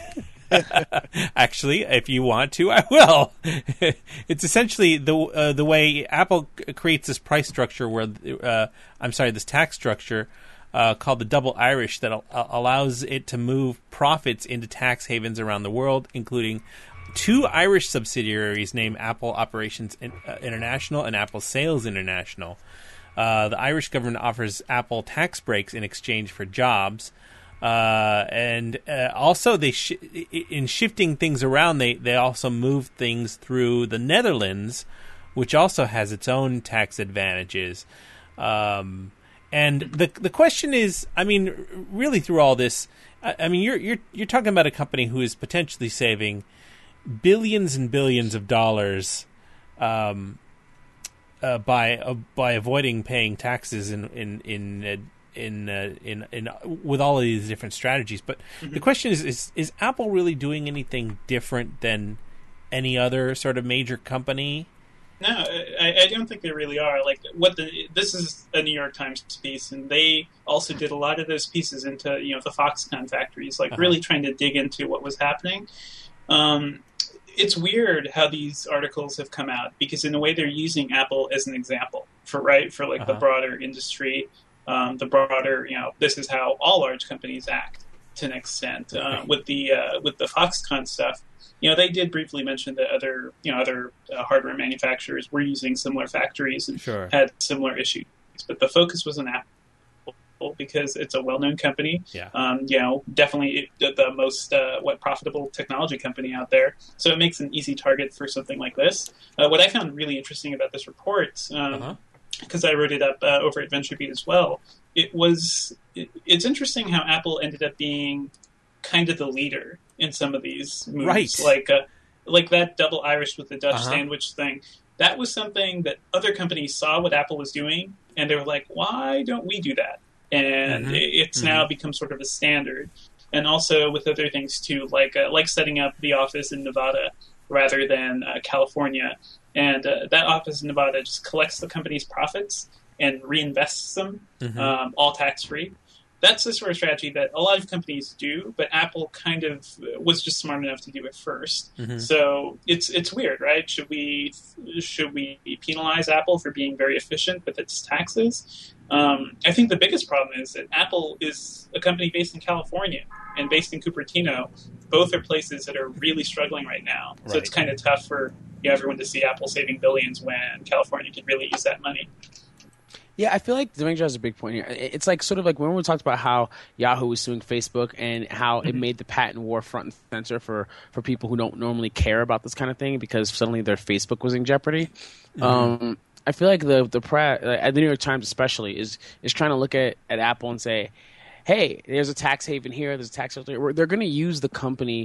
Actually, if you want to, I will. It's essentially the uh, the way Apple c- creates this price structure where, uh, I'm sorry, this tax structure uh, called the double Irish that al- allows it to move profits into tax havens around the world, including two Irish subsidiaries named Apple Operations In- uh, International and Apple Sales International. Uh, the Irish government offers Apple tax breaks in exchange for jobs. Uh, and uh, also, they sh- in shifting things around, they, they also move things through the Netherlands, which also has its own tax advantages. Um, and the the question is, I mean, really, through all this, I, I mean, you're you're you're talking about a company who is potentially saving billions and billions of dollars um, uh, by uh, by avoiding paying taxes in in in. Uh, In, uh, in in with all of these different strategies, but mm-hmm. the question is, is: is Apple really doing anything different than any other sort of major company?
No, I, I don't think they really are. Like what the this is a New York Times piece, and they also did a lot of those pieces into you know the Foxconn factories, like uh-huh. really trying to dig into what was happening. Um, it's weird how these articles have come out because in a way they're using Apple as an example for right for like uh-huh. the broader industry. Um, the broader, you know, this is how all large companies act to an extent. Uh, with the uh, with the Foxconn stuff, you know, they did briefly mention that other, you know, other uh, hardware manufacturers were using similar factories and
sure.
had similar issues. But the focus was on Apple because it's a well-known company.
Yeah. Um,
you know, definitely the, the most uh, what profitable technology company out there. So it makes an easy target for something like this. Uh, what I found really interesting about this report. Um, uh-huh. because I wrote it up uh, over at VentureBeat as well. It was it, it's interesting how Apple ended up being kind of the leader in some of these moves,
right?
Like uh, like that double Irish with the Dutch
uh-huh.
sandwich thing. That was something that other companies saw what Apple was doing, and they were like, "Why don't we do that?" And
mm-hmm.
it's
mm-hmm.
now become sort of a standard. And also with other things too, like uh, like setting up the office in Nevada rather than uh, California. And uh, that office in Nevada just collects the company's profits and reinvests them,
mm-hmm.
um, all tax-free. That's the sort of strategy that a lot of companies do, but Apple kind of was just smart enough to do it first.
Mm-hmm.
So it's it's weird, right? Should we should we penalize Apple for being very efficient with its taxes? Um, I think the biggest problem is that Apple is a company based in California and based in Cupertino. Both are places that are really struggling right now. So
right.
it's kind of tough for you know, everyone to see Apple saving billions when California could really use that money.
Yeah, I feel like Demetra has a big point here. It's like sort of like when we talked about how Yahoo was suing Facebook and how mm-hmm. it made the patent war front and center for, for people who don't normally care about this kind of thing because suddenly their Facebook was in jeopardy. Mm-hmm. Um, I feel like the the pre, uh, the New York Times especially is is trying to look at, at Apple and say, hey, there's a tax haven here, there's a tax haven here. They're going to use the company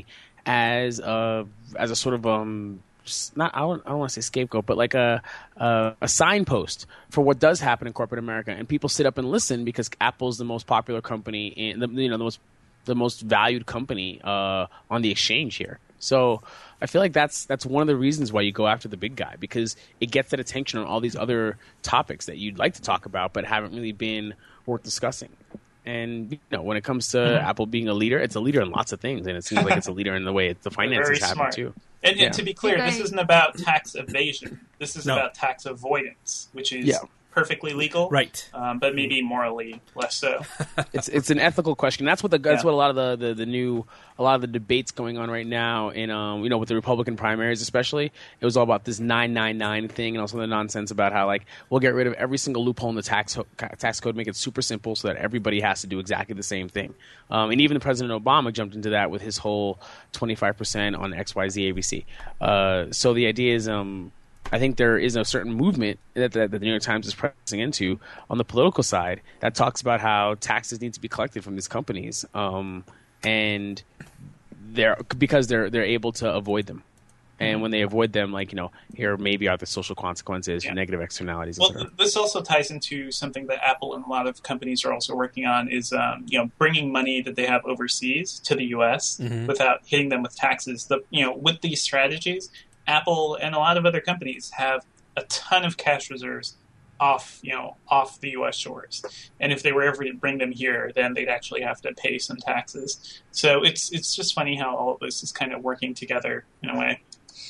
as a as a sort of um. Not I don't, I don't want to say scapegoat, but like a, a a signpost for what does happen in corporate America, and people sit up and listen because Apple's the most popular company, in the you know the most the most valued company uh, on the exchange here. So I feel like that's that's one of the reasons why you go after the big guy, because it gets that attention on all these other topics that you'd like to talk about but haven't really been worth discussing. And you know, when it comes to mm-hmm. Apple being a leader, it's a leader in lots of things, and it seems like it's a leader in the way the finances happen
smart.
too.
And,
yeah.
and to be clear, this isn't about tax evasion. This is
no.
about tax avoidance, which is
yeah.
perfectly legal,
right?
Um, but maybe morally less so.
it's it's an ethical question. That's what the that's
yeah.
what a lot of the, the, the new a lot of the debates going on right now in um you know with the Republican primaries especially. It was all about this nine nine nine thing and also the nonsense about how like we'll get rid of every single loophole in the tax ho- tax code, make it super simple so that everybody has to do exactly the same thing. Um, and even President Obama jumped into that with his whole twenty-five percent on X Y Z A B C. Uh, so the idea is um. I think there is a certain movement that the, that the New York Times is pressing into on the political side that talks about how taxes need to be collected from these companies, um, and they're because they're they're able to avoid them. And when they avoid them, like you know, here maybe are the social consequences, yeah. negative externalities.
Well, th- this also ties into something that Apple and a lot of companies are also working on: is um, you know bringing money that they have overseas to the U S mm-hmm. without hitting them with taxes. The you know with these strategies, Apple and a lot of other companies have a ton of cash reserves off, you know, off the U S shores. And if they were ever to bring them here, then they'd actually have to pay some taxes. So it's it's just funny how all of this is kind of working together in a way.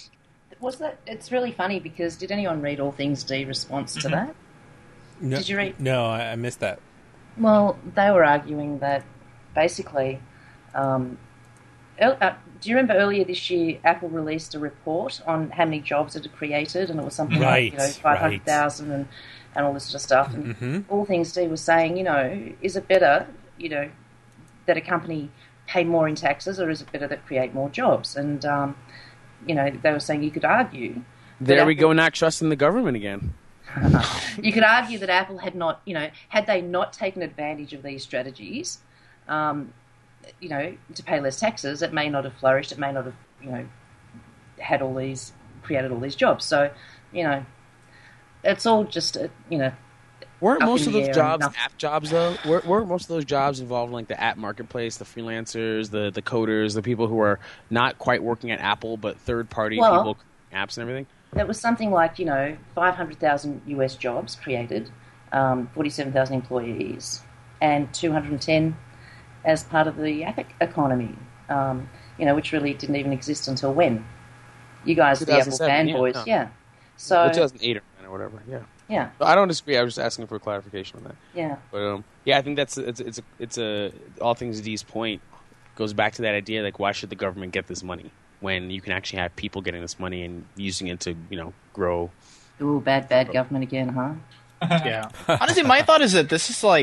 Was that? It's really funny because did anyone read All Things D response to
mm-hmm.
that?
No,
did you read?
No, I, I missed that.
Well, they were arguing that basically. Um, Uh, do you remember earlier this year, Apple released a report on how many jobs it had created, and it was something
right,
like you know five hundred thousand
right.
and, and all this sort of stuff. And
mm-hmm.
All Things D was saying, you know, is it better, you know, that a company pay more in taxes, or is it better that create more jobs? And um, you know, they were saying you could argue.
There we
Apple,
go, not trusting the government again.
You could argue that Apple had not, you know, had they not taken advantage of these strategies. Um, you know, to pay less taxes, it may not have flourished. It may not have, you know, had all these, created all these jobs. So, you know, it's all just, uh, you know,
weren't most of those jobs app jobs though? Weren't, weren't most of those jobs involved in like the app marketplace, the freelancers, the the coders, the people who are not quite working at Apple but third party
well,
people, apps and everything?
That was something like, you know, five hundred thousand U S jobs created, um, forty-seven thousand employees, and two hundred ten as part of the app economy, um, you know, which really didn't even exist until when? You guys, the Apple fanboys, yeah. yeah. So
well, two thousand eight or whatever, yeah.
Yeah.
I don't disagree. I was just asking for clarification on that.
Yeah.
But um, yeah, I think that's it's it's a it's a all things D's point goes back to that idea like why should the government get this money when you can actually have people getting this money and using it to you know grow.
Ooh, bad bad grow. Government again, huh?
Yeah. Honestly, my thought is that this is like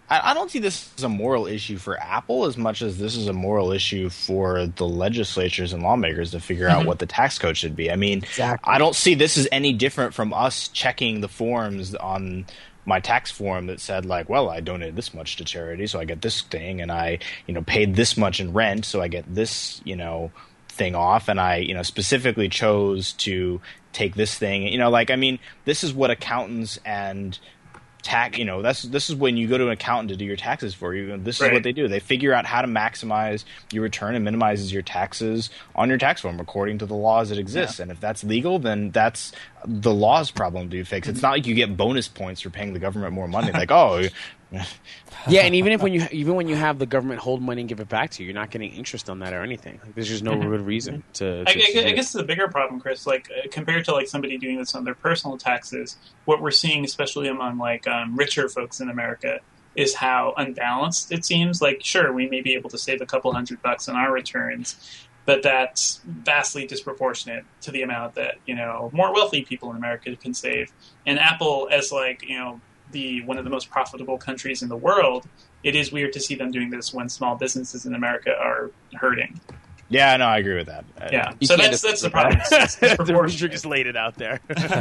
I, I don't see this as a moral issue for Apple as much as this is a moral issue for the legislatures and lawmakers to figure
Mm-hmm.
out what the tax code should be. I mean,
Exactly.
I don't see this as any different from us checking the forms on my tax form that said, like, well, I donated this much to charity, so I get this thing, and I, you know, paid this much in rent, so I get this, you know, thing off, and I, you know, specifically chose to take this thing. You know, like, I mean, this is what accountants and tax, you know, that's this is when you go to an accountant to do your taxes for you. This is
Right.
what they do. They figure out how to maximize your return and minimizes your taxes on your tax form according to the laws that exist. And if that's legal, then that's the law's problem to fix. It's not like you get bonus points for paying the government more money. Like, oh,
Yeah, and even if when you even when you have the government hold money and give it back to you, you're not getting interest on that or anything. Like, there's just no good reason to. to
I,
to
I,
do
I
it.
guess the bigger problem, Chris, like uh, compared to like somebody doing this on their personal taxes, what we're seeing, especially among like um, richer folks in America, is how unbalanced it seems. Like, sure, we may be able to save a couple hundred bucks on our returns, but that's vastly disproportionate to the amount that, you know, more wealthy people in America can save. And Apple, as like, you know, the one of the most profitable countries in the world, it is weird to see them doing this when small businesses in America are hurting.
yeah, no, I agree with that.
Yeah,
You
so
can't
that's
just-
that's the problem. It's, it's
the
disproportionate.
just laid it out there.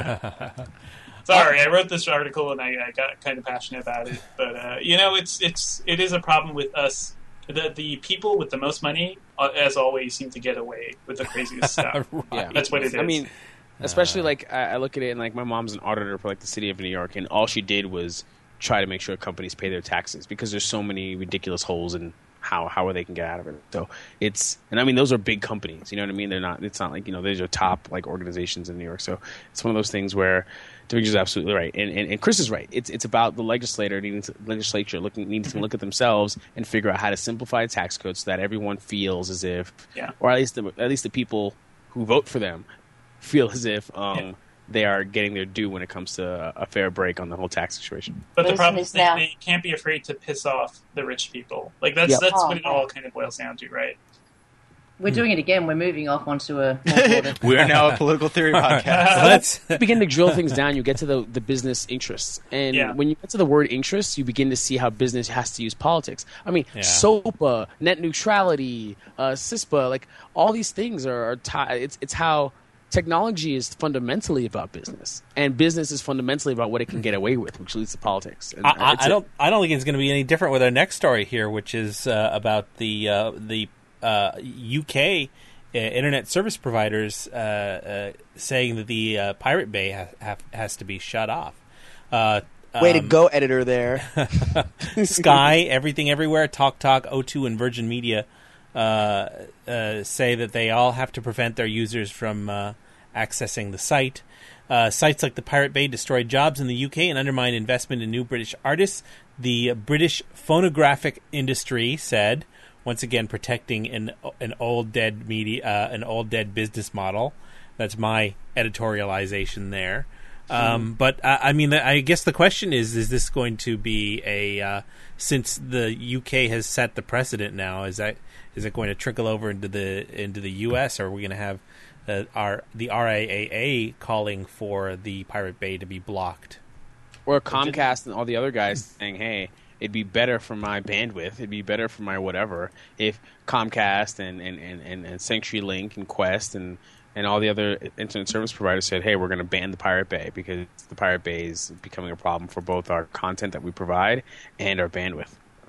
Sorry, I wrote this article and I, I got kind of passionate about it, but uh, you know, it's it's it is a problem with us. The the people with the most money, uh, as always, seem to get away with the craziest stuff.
Yeah.
That's what it is.
I mean, especially like I, I look at it and like my mom's an auditor for like the city of New York, and all she did was try to make sure companies pay their taxes because there's so many ridiculous holes in how how they can get out of it. So it's and I mean those are big companies, you know what I mean? They're not. It's not like you know these are top like organizations in New York. So it's one of those things where Divish is absolutely right, and, and and Chris is right. It's it's about the legislator needing to, legislature looking needs to look at themselves and figure out how to simplify tax codes so that everyone feels as if,
Yeah.
or at least the, at least the people who vote for them feel as if um,
Yeah.
they are getting their due when it comes to a fair break on the whole tax situation.
But the
Listen,
problem
is
is they,
now-
they can't be afraid to piss off the rich people. Like that's
Yep.
that's
Oh,
what it all kind of boils down to, right?
We're doing it again. We're moving off onto a. more broader-
We are now a political theory podcast.
Let's
You begin to drill things down, you get to the, the business interests. And
Yeah.
when you get to the word interests, you begin to see how business has to use politics. I mean,
Yeah.
SOPA, net neutrality, uh, CISPA, like all these things are, are ti- it's, it's how technology is fundamentally about business. And business is fundamentally about what it can get away with, which leads to politics. And
I, I,
it's
I
a-
don't. I don't think it's going to be any different with our next story here, which is uh, about the uh, the uh, U K uh, internet service providers uh, uh, saying that the uh, Pirate Bay ha- have, has to be shut off. Uh,
Way to
um,
go, editor there.
Sky, Everything Everywhere, Talk Talk, O two, and Virgin Media uh, uh, say that they all have to prevent their users from uh, accessing the site. Uh, sites like the Pirate Bay destroy jobs in the U K and undermine investment in new British artists. The British phonographic industry said, once again protecting an an old dead media, uh, an old dead business model. That's my editorialization there. Um, but uh, I mean, I guess the question is: is this going to be a uh, since the U K has set the precedent now? Is that is it going to trickle over into the into the U S? Or are we going to have uh, our the R I A A calling for the Pirate Bay to be blocked?
Or Comcast and all the other guys saying, hey, it'd be better for my bandwidth, it'd be better for my whatever, if Comcast and, and, and, and, and CenturyLink and Quest and, and all the other internet service providers said, hey, we're going to ban the Pirate Bay because the Pirate Bay is becoming a problem for both our content that we provide and our bandwidth.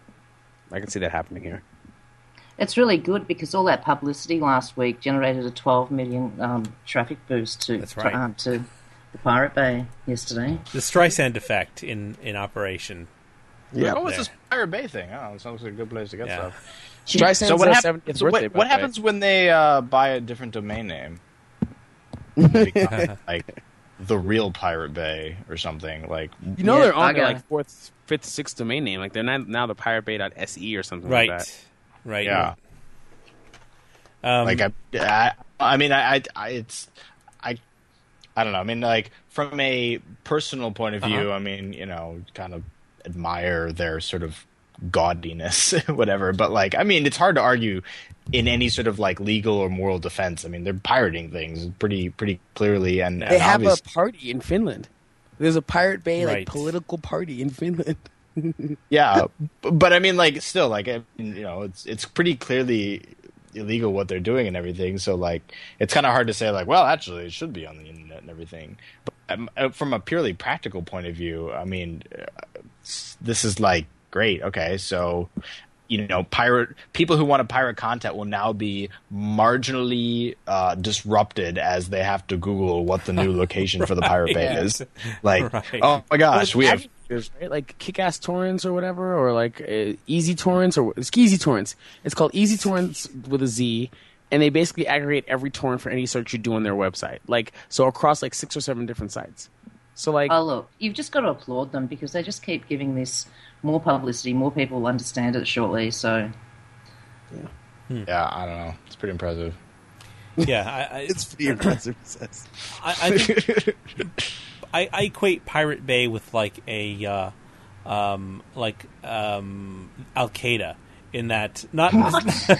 I can see that happening here.
It's really good because all that publicity last week generated a twelve million um, traffic boost to
That's right.
to, um, to the Pirate Bay yesterday.
The Streisand effect in, in operation.
Yeah, oh, it's
there.
this Pirate Bay thing. Oh, it sounds like a good place to get
Yeah.
stuff.
Streisand's
So what,
uh,
hap-
seventieth
so
birthday,
what,
by
what
the way.
happens when they uh, buy a different domain name? Become, like the real Pirate Bay or something. Like
You know
Yeah,
they're on their
bugger.
like fourth, fifth, sixth domain name. Like they're not now the pirate bay dot S E or something
Right.
like that.
Right.
yeah,
Um,
like I, I, I mean, I, I, I, it's, I, I don't know. I mean, like from a personal point of view,
Uh-huh.
I mean, you know, kind of admire their sort of gaudiness, whatever. But like, I mean, it's hard to argue in any sort of like legal or moral defense. I mean, they're pirating things pretty, pretty clearly, and,
They
and
have a
obvious-
Party in Finland.
There's a Pirate Bay like
Right.
political party in Finland.
Yeah, b- but I mean, like, still, like, I mean, you know, it's it's pretty clearly illegal what they're doing and everything. So, like, it's kind of hard to say, like, well, actually, it should be on the internet and everything. But um, uh, from a purely practical point of view, I mean, uh, s- this is like great. Okay, so you know, pirate people who want to pirate content will now be marginally uh, disrupted as they have to Google what the new location right. for the Pirate Bay
Yeah.
is. Like,
Right.
oh my gosh, we have.
Right? Like Kick-Ass Torrents or whatever, or like uh, Easy Torrents, or it's Easy Torrents. It's called Easy Torrents with a Z, and they basically aggregate every torrent for any search you do on their website. Like, so across like six or seven different sites. So like,
Oh, look, you've just got to applaud them because they just keep giving this more publicity. More people will understand it shortly. So,
Yeah, I don't know. It's pretty impressive.
Yeah, I, I,
It's pretty impressive. He says.
I, I think I, I equate Pirate Bay with like a uh, um, like um, Al Qaeda in that not
wow,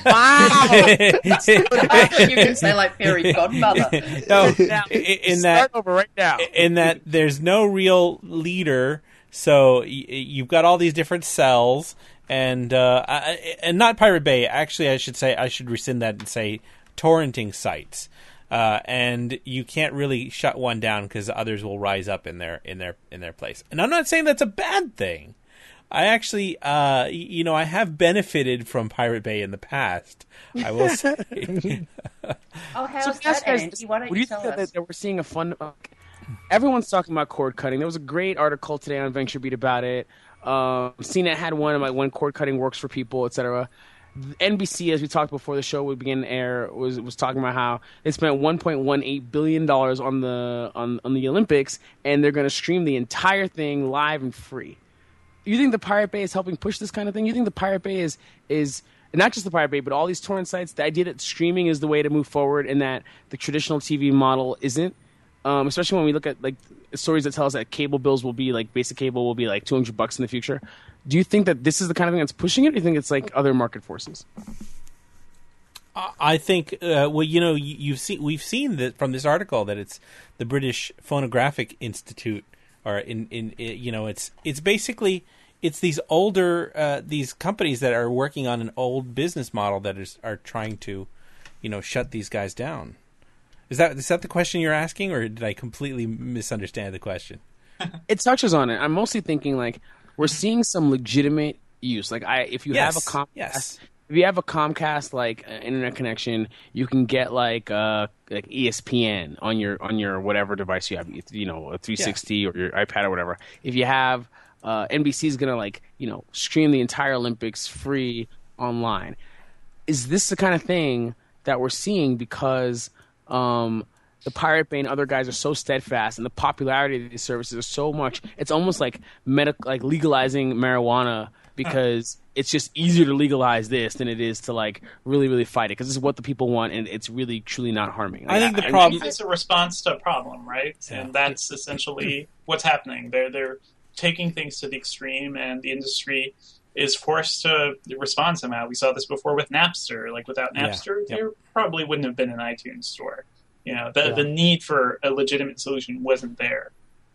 I thought you can say like fairy godmother.
no, in, in that
start over right now.
in that there's no real leader, so y- you've got all these different cells, and uh, I, and not Pirate Bay. Actually, I should say I should rescind that and say torrenting sites. Uh, and you can't really shut one down because others will rise up in their in their in their place. And I'm not saying that's a bad thing. I actually, uh, you know, I have benefited from Pirate Bay in the past. I will say.
Oh, how's
So
that,
guys, guys,
Andy? Why don't
would
you
you
tell
think
us?
that, that we're seeing a fun? Uh, everyone's talking about cord cutting. There was a great article today on VentureBeat about it. Um, C net had one about when cord cutting works for people, et cetera. N B C, as we talked before the show would begin to air, was was talking about how they spent one point one eight billion dollars on the on, on the Olympics, and they're going to stream the entire thing live and free. You think the Pirate Bay is helping push this kind of thing? You think the Pirate Bay is is not just the Pirate Bay, but all these torrent sites? The idea that streaming is the way to move forward, and that the traditional T V model isn't. Um, especially when we look at like stories that tell us that cable bills will be like basic cable will be like two hundred bucks in the future. Do you think that this is the kind of thing that's pushing it? Or do you think it's like other market forces?
I think, uh, well, you know, you- you've seen we've seen that from this article that it's the British Phonographic Institute, or in, in, in you know, it's it's basically it's these older uh, these companies that are working on an old business model that is are trying to, you know, shut these guys down. Is that is that the question you're asking, or did I completely misunderstand the question?
It touches on it. I'm mostly thinking like we're seeing some legitimate use. Like I, if you
Yes,
have a Comcast,
yes.
if you have a Comcast like uh, internet connection, you can get like uh like E S P N on your on your whatever device you have. You know, a three sixty or your iPad or whatever. If you have uh, N B C is gonna like you know stream the entire Olympics free online. Is this the kind of thing that we're seeing because um, the Pirate Bay and other guys are so steadfast, and the popularity of these services is so much? It's almost like medic, like legalizing marijuana because it's just easier to legalize this than it is to like really, really fight it because this is what the people want, and it's really truly not harming.
I think the
I
problem-
think it's a response to a problem, right?
Yeah.
And that's essentially what's happening. They're they're taking things to the extreme, and the industry is forced to respond somehow. We saw this before with Napster. Like without
Yeah.
Napster,
Yep.
there probably wouldn't have been an iTunes store. You know, the
Yeah.
the need for a legitimate solution wasn't there.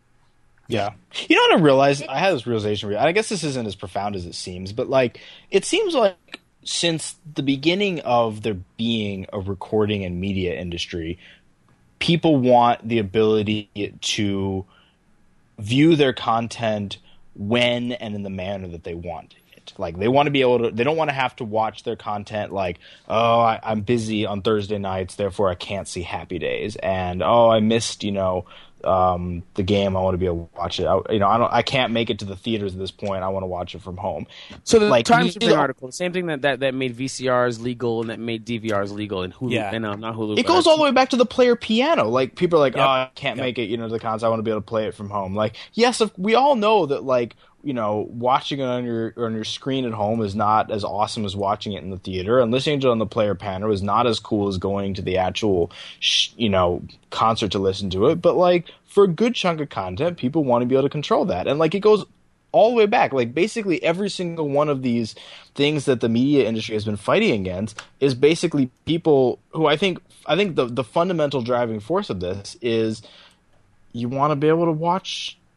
Yeah. You know what I realized? I had this realization. I guess this isn't as profound as it seems, but like it seems like since the beginning of there being a recording and media industry, people want the ability to view their content when and in the manner that they want it. Like they want to be able to, they don't want to have to watch their content like, oh, I, I'm busy on Thursday nights, therefore I can't see Happy Days, and oh, I missed, you know, um, the game. I want to be able to watch it. I, you know, I don't, I can't make it to the theaters at this point. I want to watch it from home.
So the
Like,
Times
you-
Picayune article, the same thing that, that, that made V C Rs legal and that made D V Rs legal and Hulu,
Yeah.
and um, not Hulu.
It
but,
goes
uh,
all the way back to the player piano. Like people are like,
Yep.
oh, I can't
Yep.
make it, you know, to the console. I want to be able to play it from home. Like, yes, if, we all know that, like, you know, watching it on your on your screen at home is not as awesome as watching it in the theater, and listening to it on the player piano is not as cool as going to the actual, sh- you know, concert to listen to it. But like for a good chunk of content, people want to be able to control that, and like it goes all the way back. Like basically every single one of these things that the media industry has been fighting against is basically people who I think I think the the fundamental driving force of this is you want to be able to watch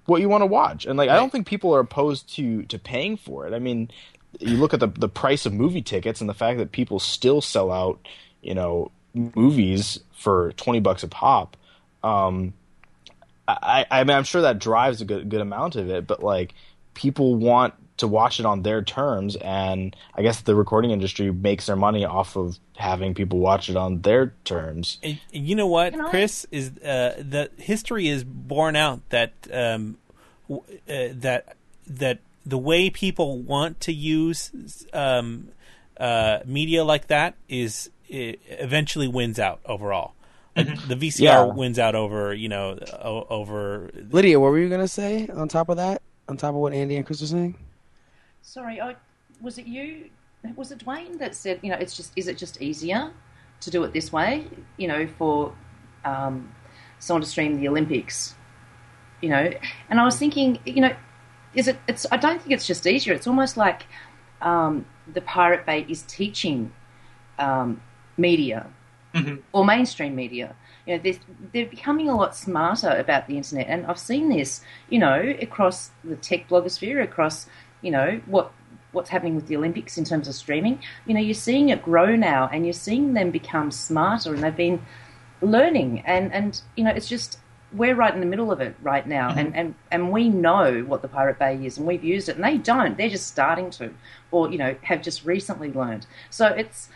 what you want to watch. And like, right. I don't think people are opposed to to paying for it. I mean, you look at the the price of movie tickets and the fact that people still sell out, you know, movies for twenty bucks a pop. Um, I, I mean, I'm sure that drives a good good amount of it, but like, people want to watch it on their terms, and I guess the recording industry makes their money off of having people watch it on their terms.
And you know what, Chris, is uh, the history is borne out that um, uh, that that the way people want to use um, uh, media like that is it eventually wins out overall. Mm-hmm. The V C R yeah. wins out over, you know, over.
Lydia, what were you going to say on top of that? On top of what Andy and Chris were saying?
Sorry, I, was it you? Was it Dwayne that said, you know, it's just, is it just easier to do it this way? You know, for um, someone to stream the Olympics, you know? And I was thinking, you know, is it? It's. I don't think it's just easier. It's almost like um, the Pirate Bay is teaching um, media mm-hmm. or mainstream media. You know, they're, they're becoming a lot smarter about the internet, and I've seen this, you know, across the tech blogosphere, across, you know, what what's happening with the Olympics in terms of streaming. You know, you're seeing it grow now, and you're seeing them become smarter, and they've been learning, and, and you know, it's just, we're right in the middle of it right now, mm-hmm. and, and, and we know what the Pirate Bay is, and we've used it, and they don't. They're just starting to, or, you know, have just recently learned. So it's,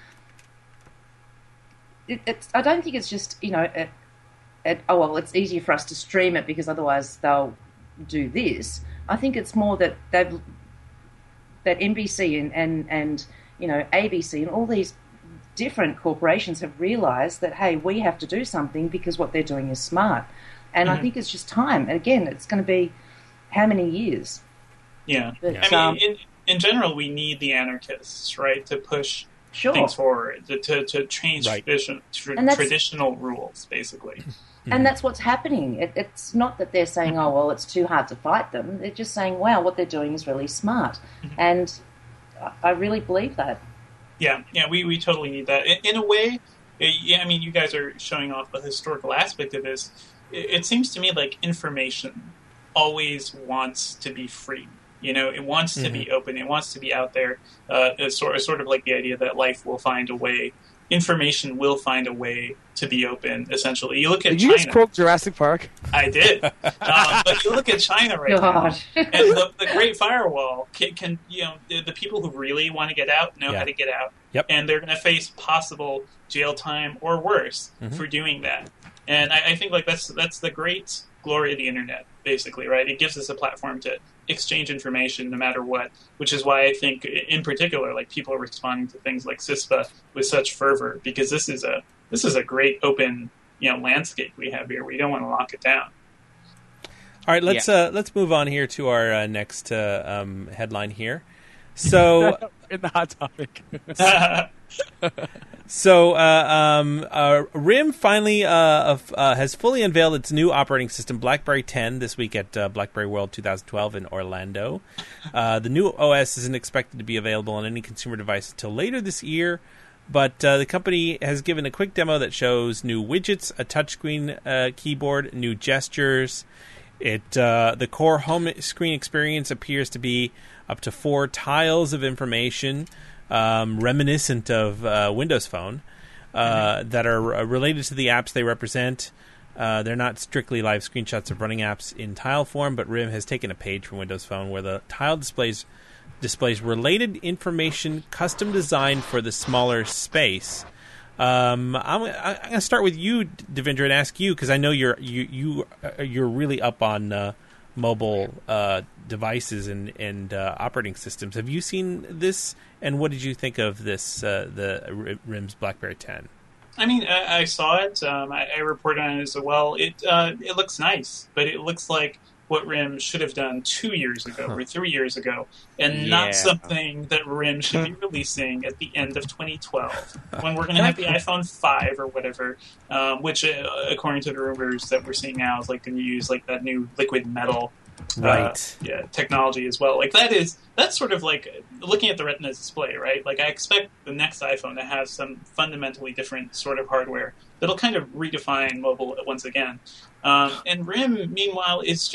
it, it's I don't think it's just, you know, it, it, oh, well, it's easier for us to stream it because otherwise they'll do this. I think it's more that they've, that N B C and, and, and, you know, A B C and all these different corporations have realised that, hey, we have to do something because what they're doing is smart. And mm-hmm. I think it's just time. And again, it's going to be how many years?
Yeah.
But,
I mean,
um,
in, in general, we need the anarchists, right, to push
sure.
things forward, to, to, to change
right.
tradition, tra- traditional rules, basically.
And that's what's happening. It, it's not that they're saying, oh, well, it's too hard to fight them. They're just saying, wow, what they're doing is really smart. Mm-hmm. And I really believe that.
Yeah, yeah, we, we totally need that. In, in a way, yeah, I mean, you guys are showing off the historical aspect of this. It, it seems to me like information always wants to be free. You know, it wants mm-hmm. to be open. It wants to be out there. Uh, it's sort, sort of like the idea that life will find a way. Information will find a way to be open, essentially. You look at
did
China.
You just quote Jurassic Park?
I did. um, but you look at China right
God.
now, and the, the Great Firewall can, can, you know, the, the people who really want to get out know
yeah.
how to get out.
Yep.
And they're going to face possible jail time or worse mm-hmm. for doing that. And I, I think like that's that's the great glory of the internet, basically, right? It gives us a platform to exchange information no matter what, which is why I think in particular, like, people are responding to things like CISPA with such fervor, because this is a this is a great open, you know, landscape we have here. We don't want to lock it down.
All right, let's yeah. uh, let's move on here to our uh, next uh, um, headline here. So
in the hot topic.
So, uh, um, uh, R I M finally uh, uh, has fully unveiled its new operating system, BlackBerry ten, this week at uh, BlackBerry World twenty twelve in Orlando. Uh, the new O S isn't expected to be available on any consumer device until later this year, but uh, the company has given a quick demo that shows new widgets, a touchscreen uh, keyboard, new gestures. It uh, the core home screen experience appears to be up to four tiles of information, Um, reminiscent of uh, Windows Phone, uh, mm-hmm. that are uh, related to the apps they represent. Uh, they're not strictly live screenshots of running apps in tile form, but R I M has taken a page from Windows Phone where the tile displays displays related information custom designed for the smaller space. Um, I'm, I'm going to start with you, Devendra, and ask you, because I know you're you you uh, you're really up on uh, mobile uh, devices and and uh, operating systems. Have you seen this? And what did you think of this, uh, the R I M's BlackBerry ten?
I mean, I, I saw it. Um, I, I reported on it as well. It uh, it looks nice, but it looks like what R I M should have done two years ago or three years ago, and
Yeah.
not something that R I M should be releasing at the end of twenty twelve, when we're going to have the iPhone five or whatever, um, which, uh, according to the rumors that we're seeing now, is like going to use like that new liquid metal
Right.
Uh, yeah, technology as well. Like that is that's sort of like looking at the Retina display, right? Like I expect the next iPhone to have some fundamentally different sort of hardware that'll kind of redefine mobile once again. Um, and R I M, meanwhile, is just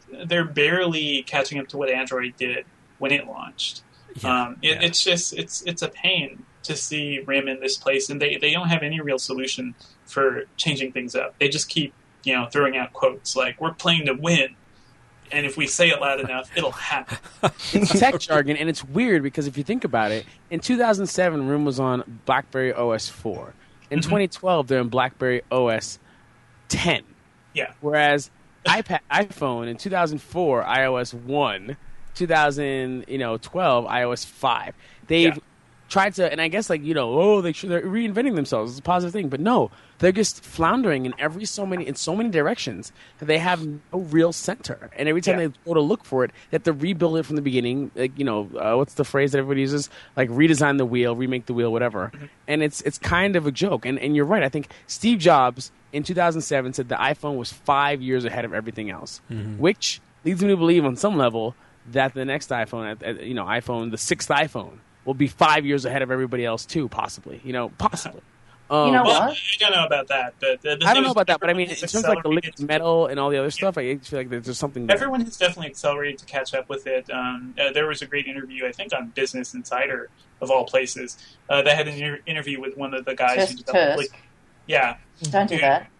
they're barely catching up to what Android did when it launched.
Yeah,
um, it,
yeah.
It's just it's it's a pain to see R I M in this place, and they, they don't have any real solution for changing things up. They just keep you know throwing out quotes like "We're playing to win," and if we say it loud enough, it'll happen.
It's tech jargon, and it's weird because if you think about it, in two thousand seven, R I M was on BlackBerry O S four. In
Mm-hmm.
twenty twelve, they're in BlackBerry O S ten.
Yeah.
Whereas iPad, iPhone in two thousand four, iOS one, two thousand twelve, iOS five. They've
Yeah.
tried to, and I guess like you know, oh, they they're reinventing themselves. It's a positive thing, but no, they're just floundering in every so many in so many directions that they have no real center. And every time
Yeah.
they go to look for it, they have to rebuild it from the beginning. Like you know, uh, what's the phrase that everybody uses? Like redesign the wheel, remake the wheel, whatever.
Mm-hmm.
And it's it's kind of a joke. And and you're right. I think Steve Jobs in two thousand seven said the iPhone was five years ahead of everything else,
Mm-hmm.
which leads me to believe on some level that the next iPhone, uh, you know, iPhone, the sixth iPhone, will be five years ahead of everybody else too, possibly. You know, possibly. Um,
You know
Well,
what?
I don't know about that, but the, the
I
thing
don't know
is
about that, but I mean,
everyone
in
has
terms of like the liquid
accelerated-
metal and all the other stuff, I feel like there's something there.
Everyone has definitely accelerated to catch up with it. Um, uh, there was a great interview, I think, on Business Insider, of all places, uh, that had an inter- interview with one of the guys who
Tusk,
developed.
Tusk.
Like, yeah.
Don't do that.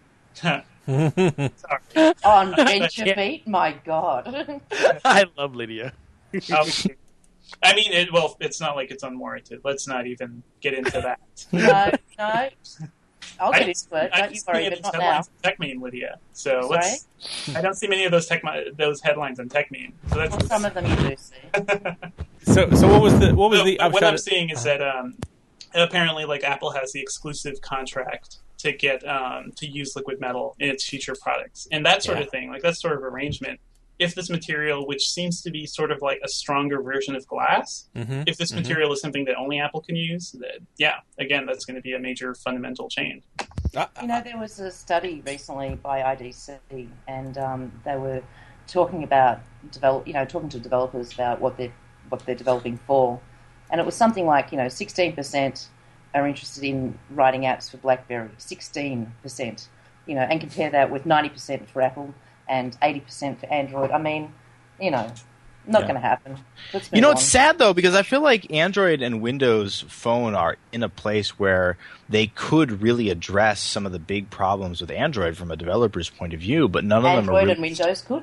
Sorry.
On Venture
Yeah.
Beat? My God.
I love Lydia.
Um, I mean, it, well, it's not like it's unwarranted. Let's not even get into that.
no, no. I'll
I
get into it.
I
Don't you
see
worry,
many
but
of those
not now.
headlines on TechMeme, Lydia. So let's. I don't see many of those tech those headlines on TechMeme. So that's
Well, some of them you do see.
So, so what was the what was
So,
the
what
upshot
I'm
of-
seeing is that um, apparently, like Apple has the exclusive contract to get um, to use liquid metal in its future products, and that sort
Yeah.
of thing, like that sort of arrangement. If this material, which seems to be sort of like a stronger version of glass,
Mhm,
if this
mhm.
material is something that only Apple can use, that, yeah, again, that's going to be a major fundamental change.
Ah,
You know, there was a study recently by I D C, and um, they were talking about develop. You know, talking to developers about what they're what they're developing for, and it was something like you know, sixteen percent are interested in writing apps for BlackBerry. Sixteen percent, you know, and compare that with ninety percent for Apple and eighty percent for Android. I mean, you know, not
Yeah.
going to happen. Let's
You know,
move
it's
on.
sad though because I feel like Android and Windows Phone are in a place where they could really address some of the big problems with Android from a developer's point of view, but none of them are.
Android
Really,
and Windows could.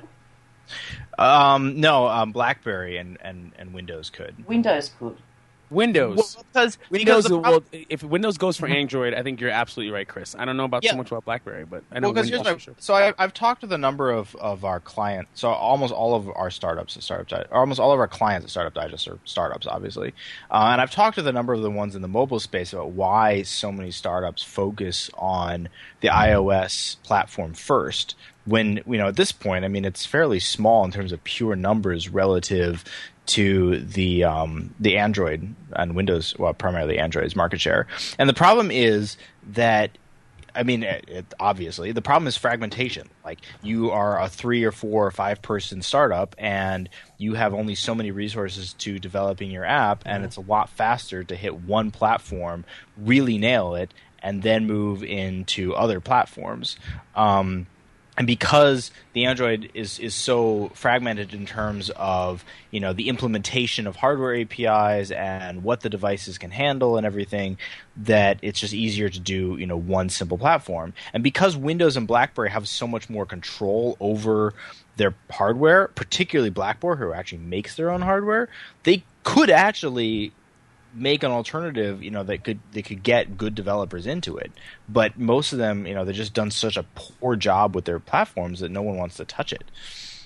um, no, um, BlackBerry and, and, and Windows could.
Windows could.
Windows.
Well, because, because
Windows,
the
will,
prob-
if Windows goes for Android, I think you're absolutely right, Chris. I don't know about
Yeah.
so much about BlackBerry, but I know
Well, because
Windows
here's
for
my,
sure.
so I, I've talked with a number of, of our clients, so almost all of our startups at Startup Digest, or almost all of our clients at Startup Digest are startups, obviously. Uh, and I've talked with a number of the ones in the mobile space about why so many startups focus on the iOS platform first. When, you know, at this point, I mean, it's fairly small in terms of pure numbers relative to the um, the Android and Windows, well, primarily Android's market share. And the problem is that, I mean, it, it, obviously, the problem is fragmentation. Like, you are a three or four or five person startup, and you have only so many resources to developing your app, and it's a lot faster to hit one platform, really nail it, and then move into other platforms. Um, And because the Android is, is so fragmented in terms of, you know, the implementation of hardware A P Is and what the devices can handle and everything, that it's just easier to do, you know, one simple platform. And because Windows and BlackBerry have so much more control over their hardware, particularly BlackBerry, who actually makes their own hardware, they could actually make an alternative, you know, that could they could get good developers into it. But most of them, you know, they've just done such a poor job with their platforms that no one wants to touch it.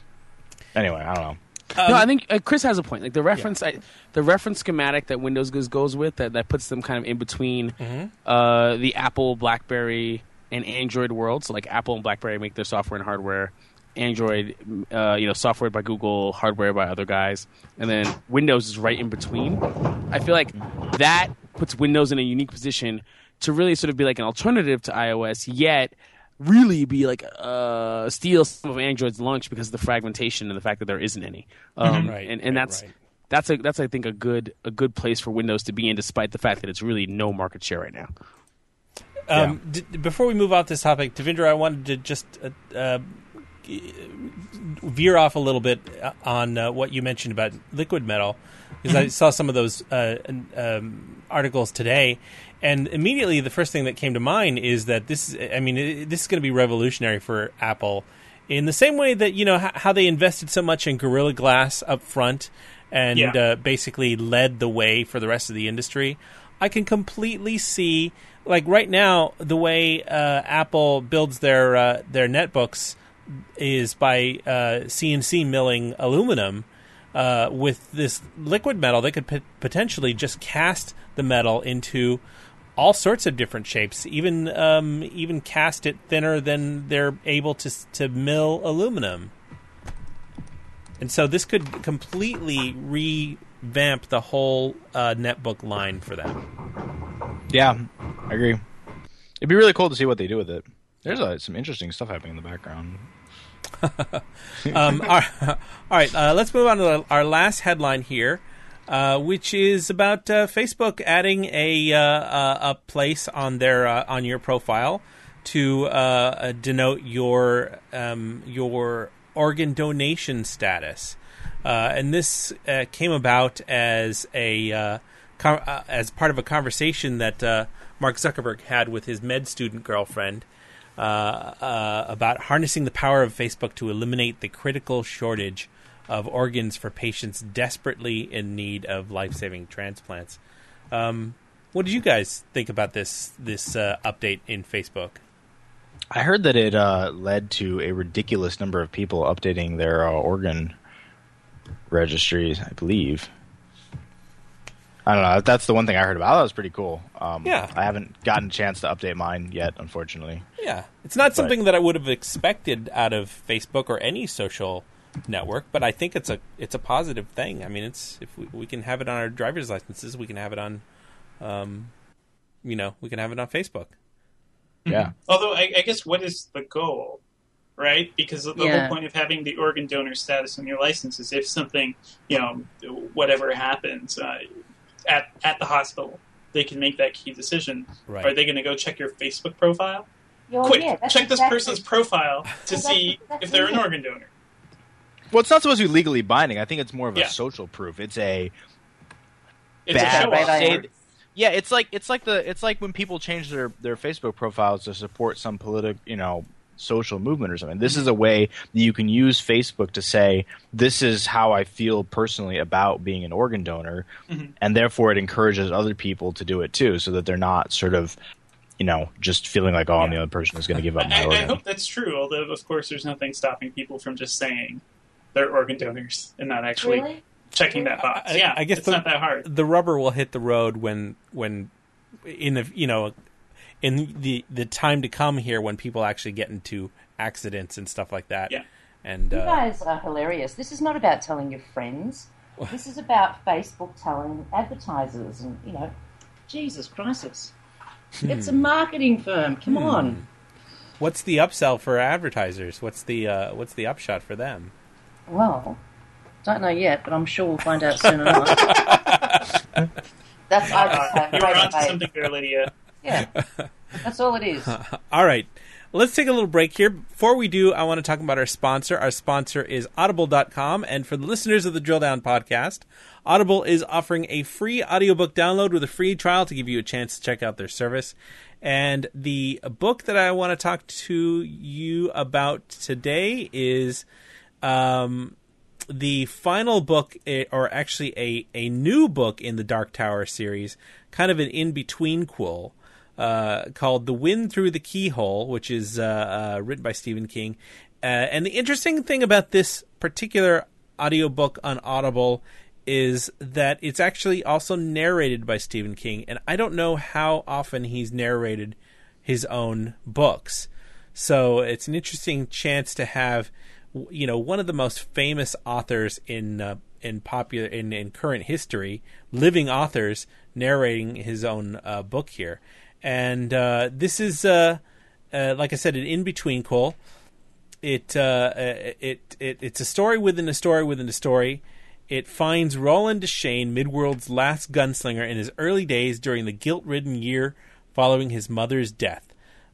Anyway, I don't know.
no, I think uh, Chris has a point. Like the reference, I, the reference schematic that Windows goes, goes with that, that puts them kind of in between uh, the Apple, BlackBerry, and Android worlds. So like Apple and BlackBerry make their software and hardware. Android, uh, you know, software by Google, hardware by other guys, and then Windows is right in between. I feel like that puts Windows in a unique position to really sort of be like an alternative to iOS, yet really be like uh, steal some of Android's lunch because of the fragmentation and the fact that there isn't any. Um,
Right,
and and
right,
that's
right.
that's a, that's I think a good a good place for Windows to be in, despite the fact that it's really no market share right now.
Um, d- before we move off this topic, Devindra, I wanted to just uh, uh, veer off a little bit on uh, what you mentioned about liquid metal, because mm-hmm. I saw some of those uh, um, articles today, and immediately the first thing that came to mind is that this, I mean, it, this is going to be revolutionary for Apple in the same way that, you know, how, how they invested so much in Gorilla Glass up front and yeah. uh, basically led the way for the rest of the industry. I can completely see, like right now, the way uh, Apple builds their uh, their netbooks is by uh, C N C milling aluminum. Uh, with this liquid metal, they could p- potentially just cast the metal into all sorts of different shapes, even um, even cast it thinner than they're able to to mill aluminum. And so this could completely revamp the whole uh, netbook line for them.
Yeah, I agree. It'd be really cool to see what they do with it. There's uh, some interesting stuff happening in the background.
um, all right, all right uh, let's move on to our last headline here, uh, which is about uh, Facebook adding a uh, a place on their uh, on your profile to uh, denote your um, your organ donation status, uh, and this uh, came about as a uh, com- uh, as part of a conversation that uh, Mark Zuckerberg had with his med student girlfriend. Uh, uh, about harnessing the power of Facebook to eliminate the critical shortage of organs for patients desperately in need of life-saving transplants. Um, what did you guys think about this this uh, update in Facebook?
I heard that it uh, led to a ridiculous number of people updating their uh, organ registries, I believe. I don't know. That's the one thing I heard about. That was pretty cool. Um,
yeah.
I haven't gotten a chance to update mine yet, unfortunately.
Yeah. It's not something but, that I would have expected out of Facebook or any social network, but I think it's a it's a positive thing. I mean, it's if we, we can have it on our driver's licenses, we can have it on, um, you know, we can have it on Facebook.
Yeah.
Mm-hmm. Although, I, I guess, what is the goal, right? Because the
yeah.
whole point of having the organ donor status on your license is if something, you know, whatever happens, uh, At, at the hospital, they can make that key decision.
Right.
Are they going to go check your Facebook profile?
Well,
Quick,
yeah,
check this
exactly.
person's profile to
Well,
see
that's, that's
if they're
it.
an organ donor.
Well, it's not supposed to be legally binding. I think it's more of a
Yeah.
social proof. It's a
It's
bad
a show off.
say- Yeah, it's like it's like the it's like when people change their, their Facebook profiles to support some political, you know, social movement or something. This is a way that you can use Facebook to say, this is how I feel personally about being an organ donor,
mm-hmm.
and therefore it encourages other people to do it too, so that they're not sort of, you know, just feeling like, oh, I'm the
Yeah.
other person who's going to give up my
I,
organ.
I hope that's true, although, of course, there's nothing stopping people from just saying they're organ donors and not actually
Really?
checking that box.
I-
yeah,
I guess
it's
the-
not that hard.
The rubber will hit the road when when in the you know in the the time to come here when people actually get into accidents and stuff like that.
Yeah.
And
You
uh,
guys are hilarious. This is not about telling your friends. This is about Facebook telling advertisers, and you know, Jesus Christ, it's a marketing firm. Come
Hmm.
on.
what's the upsell for advertisers? What's the uh, what's the upshot for them?
Well, don't know yet, but I'm sure we'll find out soon enough. That's I just have
You're
great
onto
faith.
something there, Lydia.
Yeah, that's all it is.
All right. Let's take a little break here. Before we do, I want to talk about our sponsor. Our sponsor is Audible dot com, and for the listeners of the Drill Down podcast, Audible is offering a free audiobook download with a free trial to give you a chance to check out their service. And the book that I want to talk to you about today is um, the final book, or actually a, a new book in the Dark Tower series, kind of an in-between quill. Uh, called The Wind Through the Keyhole, which is uh, uh, written by Stephen King. Uh, and the interesting thing about this particular audiobook on Audible is that it's actually also narrated by Stephen King. And I don't know how often he's narrated his own books. So it's an interesting chance to have, you know, one of the most famous authors in uh, in popular in, in current history, living authors, narrating his own uh, book here. And uh, this is, uh, uh, like I said, an in-between quill. It, uh, it, it, it's a story within a story within a story. It finds Roland Deschain, Midworld's last gunslinger, in his early days during the guilt-ridden year following his mother's death.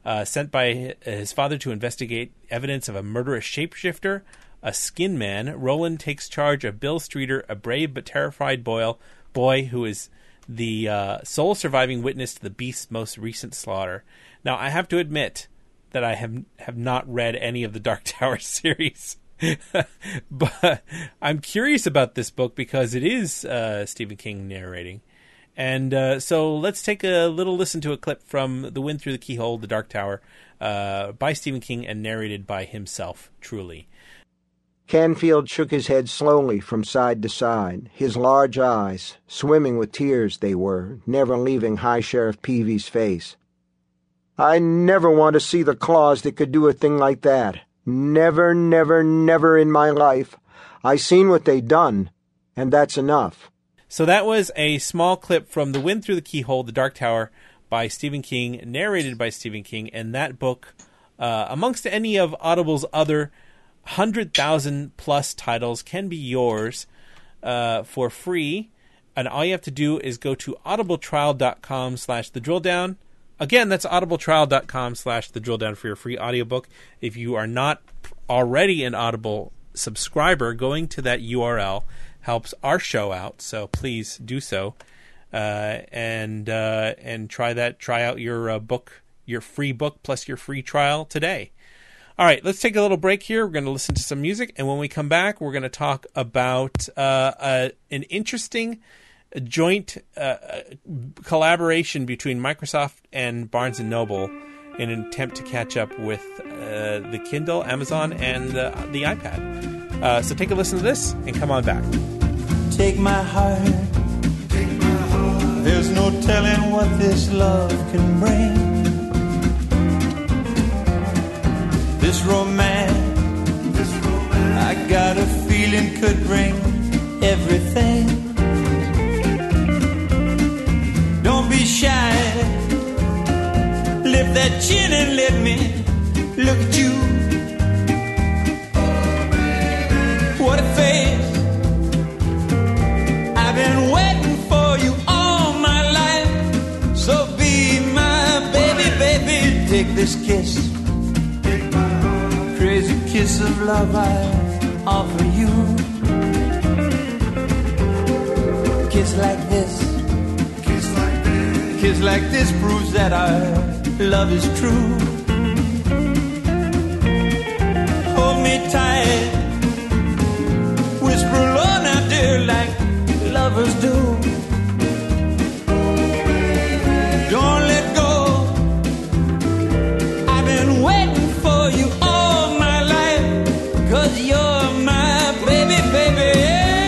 Uh, sent by his father to investigate evidence of a murderous shapeshifter, a skin man, Roland takes charge of Bill Streeter, a brave but terrified boy, boy who is the uh, sole surviving witness to the beast's most recent slaughter. Now, I have to admit that I have have not read any of the Dark Tower series, but I'm curious about this book because it is uh, Stephen King narrating. And uh, so let's take a little listen to a clip from The Wind Through the Keyhole, The Dark Tower, uh, by Stephen King and narrated by himself, truly.
Canfield shook his head slowly from side to side, his large eyes, swimming with tears they were, never leaving High Sheriff Peavy's face. I never want to see the claws that could do a thing like that. Never, never, never in my life. I seen what they done, and that's enough.
So that was a small clip from The Wind Through the Keyhole, The Dark Tower by Stephen King, narrated by Stephen King, and that book, uh, amongst any of Audible's other one hundred thousand plus titles, can be yours uh, for free. And all you have to do is go to audibletrial.com slash the drill down. Again, that's audibletrial.com slash the drill down for your free audiobook. If you are not already an Audible subscriber, going to that U R L helps our show out, so please do so, uh, and uh, and try that. Try out your uh, book, your free book, plus your free trial today. All right, let's take a little break here. We're going to listen to some music, and when we come back, we're going to talk about uh, a, an interesting joint uh, collaboration between Microsoft and Barnes and Noble in an attempt to catch up with uh, the Kindle, Amazon, and uh, the iPad. Uh, so take a listen to this and come on back.
Take my heart. Take my heart. There's no telling what this love can bring. This romance, this romance, I got a feeling could bring everything. Don't be shy. Lift that chin and let me look at you. What a face. I've been waiting for you all my life. So be my baby, baby. Take this kiss. Crazy kiss of love I offer you. Kiss like this. Kiss like this. Kiss like this proves that our love is true. Hold me tight. Whisper low now, dear, like lovers do. Don't let go. I've been waiting for you all my life, 'cause you're my baby, baby.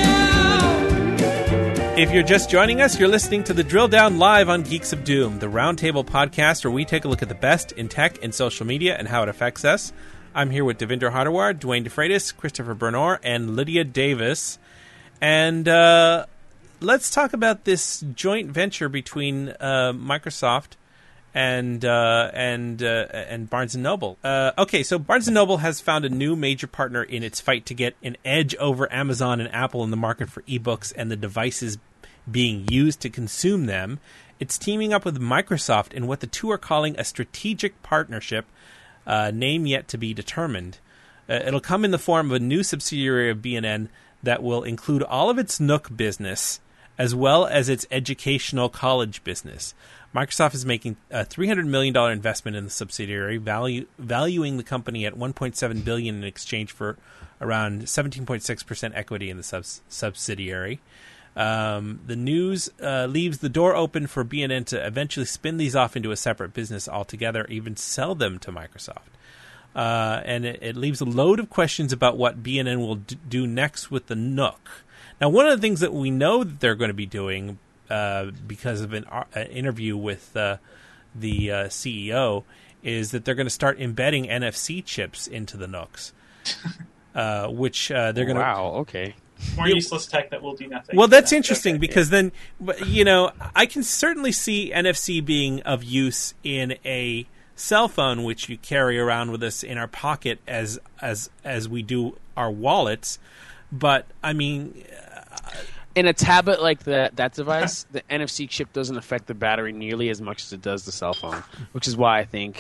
If you're just joining us, you're listening to The Drill Down live on Geeks of Doom, the roundtable podcast where we take a look at the best in tech and social media and how it affects us. I'm here with Devinder Hardawar, Dwayne DeFreitas, Christopher Bernor, and Lydia Davis. And uh, let's talk about this joint venture between uh, Microsoft and uh, and uh, and Barnes and Noble. Uh, okay, so Barnes and Noble has found a new major partner in its fight to get an edge over Amazon and Apple in the market for ebooks and the devices being used to consume them. It's teaming up with Microsoft in what the two are calling a strategic partnership, uh, name yet to be determined. Uh, it'll come in the form of a new subsidiary of B and N that will include all of its Nook business as well as its educational college business. Microsoft is making a three hundred million dollars investment in the subsidiary, value, valuing the company at one point seven billion dollars in exchange for around seventeen point six percent equity in the subs- subsidiary. Um, the news uh, leaves the door open for B and N to eventually spin these off into a separate business altogether, or even sell them to Microsoft. Uh, and it, it leaves a load of questions about what B and N will d- do next with the Nook. Now, one of the things that we know that they're going to be doing, uh, because of an, uh, an interview with uh, the uh, C E O, is that they're going to start embedding N F C chips into the Nooks, uh, which uh, they're going to...
Wow, okay.
More useless tech that will do nothing.
Well, that's interesting okay, because yeah. then, you know, I can certainly see N F C being of use in a cell phone, which you carry around with us in our pocket as as as we do our wallets. But I mean, uh,
in a tablet like that that device, the N F C chip doesn't affect the battery nearly as much as it does the cell phone, which is why I think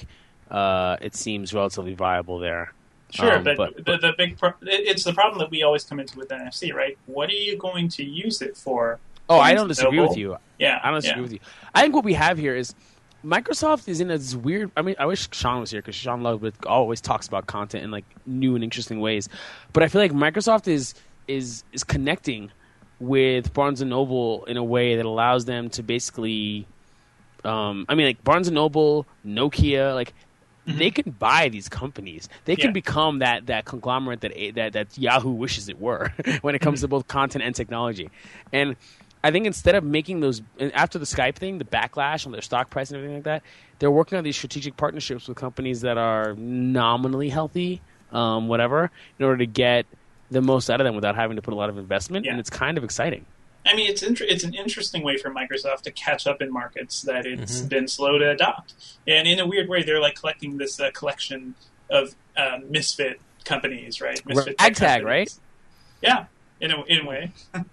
uh, it seems relatively viable there.
Sure,
Um,
but,
but-
the, the big pro- it's the problem that we always come into with N F C, right? What are you going to use it for?
Oh, I
Barnes
don't disagree
Noble?
with you.
Yeah,
I don't disagree
yeah.
with you. I think what we have here is Microsoft is in this weird. I mean, I wish Sean was here because Sean Ludwig always talks about content in like new and interesting ways. But I feel like Microsoft is is is connecting with Barnes and Noble in a way that allows them to basically. Um, I mean, like Barnes and Noble, Nokia, like. They can buy these companies. They can
Yeah.
become that, that conglomerate that, that that Yahoo wishes it were when it comes to both content and technology. And I think instead of making those after the Skype thing, the backlash on their stock price and everything like that, they're working on these strategic partnerships with companies that are nominally healthy, um, whatever, in order to get the most out of them without having to put a lot of investment.
Yeah.
And it's kind of exciting.
I mean, it's inter- it's an interesting way for Microsoft to catch up in markets that it's
Mhm.
been slow to adopt. And in a weird way, they're like collecting this uh, collection of uh, misfit companies, right? Misfit tech
Ragtag,
companies.
right?
Yeah, in a in a way.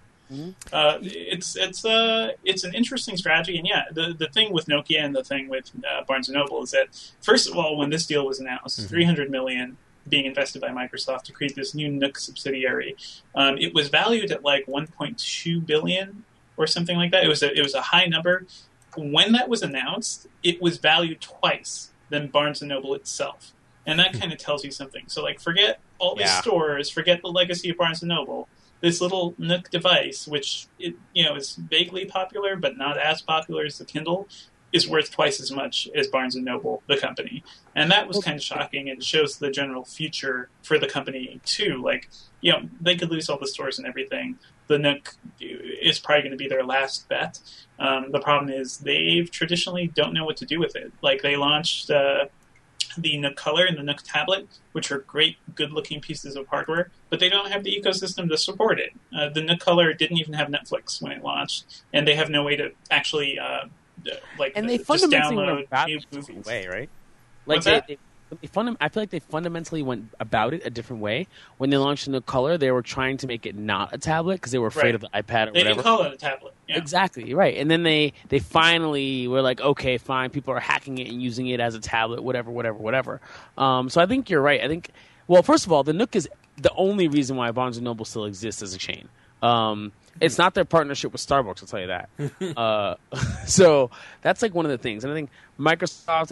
uh, it's it's uh it's an interesting strategy, and yeah, the the thing with Nokia and the thing with uh, Barnes and Noble is that first of all, when this deal was announced,
Mhm.
three hundred million being invested by Microsoft to create this new Nook subsidiary, um, it was valued at like one point two billion or something like that. It was a it was a high number. When that was announced, it was valued twice than Barnes and Noble itself, and that kind of tells you something. So like, forget all these
Yeah.
stores, forget the legacy of Barnes and Noble. This little Nook device, which it, you know is vaguely popular but not as popular as the Kindle, is worth twice as much as Barnes and Noble, the company. And that was kind of shocking, and it shows the general future for the company too. Like, you know, they could lose all the stores and everything. The Nook is probably going to be their last bet. Um, the problem is they traditionally don't know what to do with it. Like, they launched uh, the Nook Color and the Nook Tablet, which are great, good-looking pieces of hardware, but they don't have the ecosystem to support it. Uh, the Nook Color didn't even have Netflix when it launched, and they have no way to actually uh, like
And they
just
fundamentally
download
went about
new
it a different
movies.
way, right? Like
What's
they,
that?
they, they fundam- I feel like they fundamentally went about it a different way. When they launched the Nook Color, they were trying to make it not a tablet because they were afraid
Right.
of the iPad or
They
whatever.
didn't call it a tablet. Yeah.
Exactly, right. And then they, they finally were like, okay, fine, people are hacking it and using it as a tablet, whatever, whatever, whatever. Um, so I think you're right. I think, well, first of all, the Nook is the only reason why Barnes and Noble still exists as a chain. Um, it's not their partnership with Starbucks, I'll tell you that. uh, so that's like one of the things. And I think Microsoft,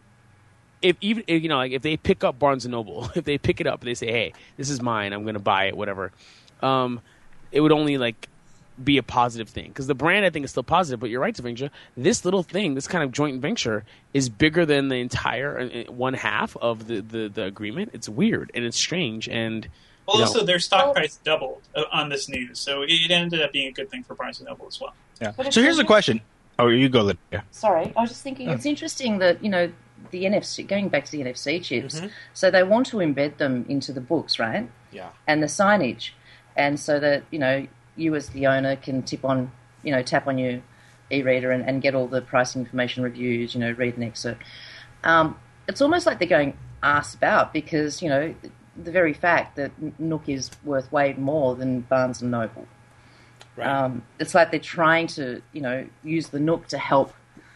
if even if, you know, like if they pick up Barnes and Noble, if they pick it up and they say, hey, this is mine, I'm going to buy it, whatever, um, it would only like be a positive thing because the brand I think is still positive. But you're right, Davinja. This little thing, this kind of joint venture, is bigger than the entire uh, one half of the, the, the agreement. It's weird and it's strange. And
Well,
you know,
also their stock price doubled uh, on this news, so it ended up being a good thing for Barnes and Noble as well.
Yeah.
But it's
So here's the
also-
question. Oh, you go, Lydia.
Sorry, I was just thinking it's interesting that, you know, the N F C, going back to the N F C chips,
Mhm.
so they want to embed them into the books, right?
Yeah.
And the signage. And so that, you know, you as the owner can tip on, you know, tap on your e-reader and, and get all the pricing information reviews, you know, read an excerpt. Um, it's almost like they're going arse about because, you know, the very fact that Nook is worth way more than Barnes and Noble.
Right.
Um, it's like they're trying to, you know, use the Nook to help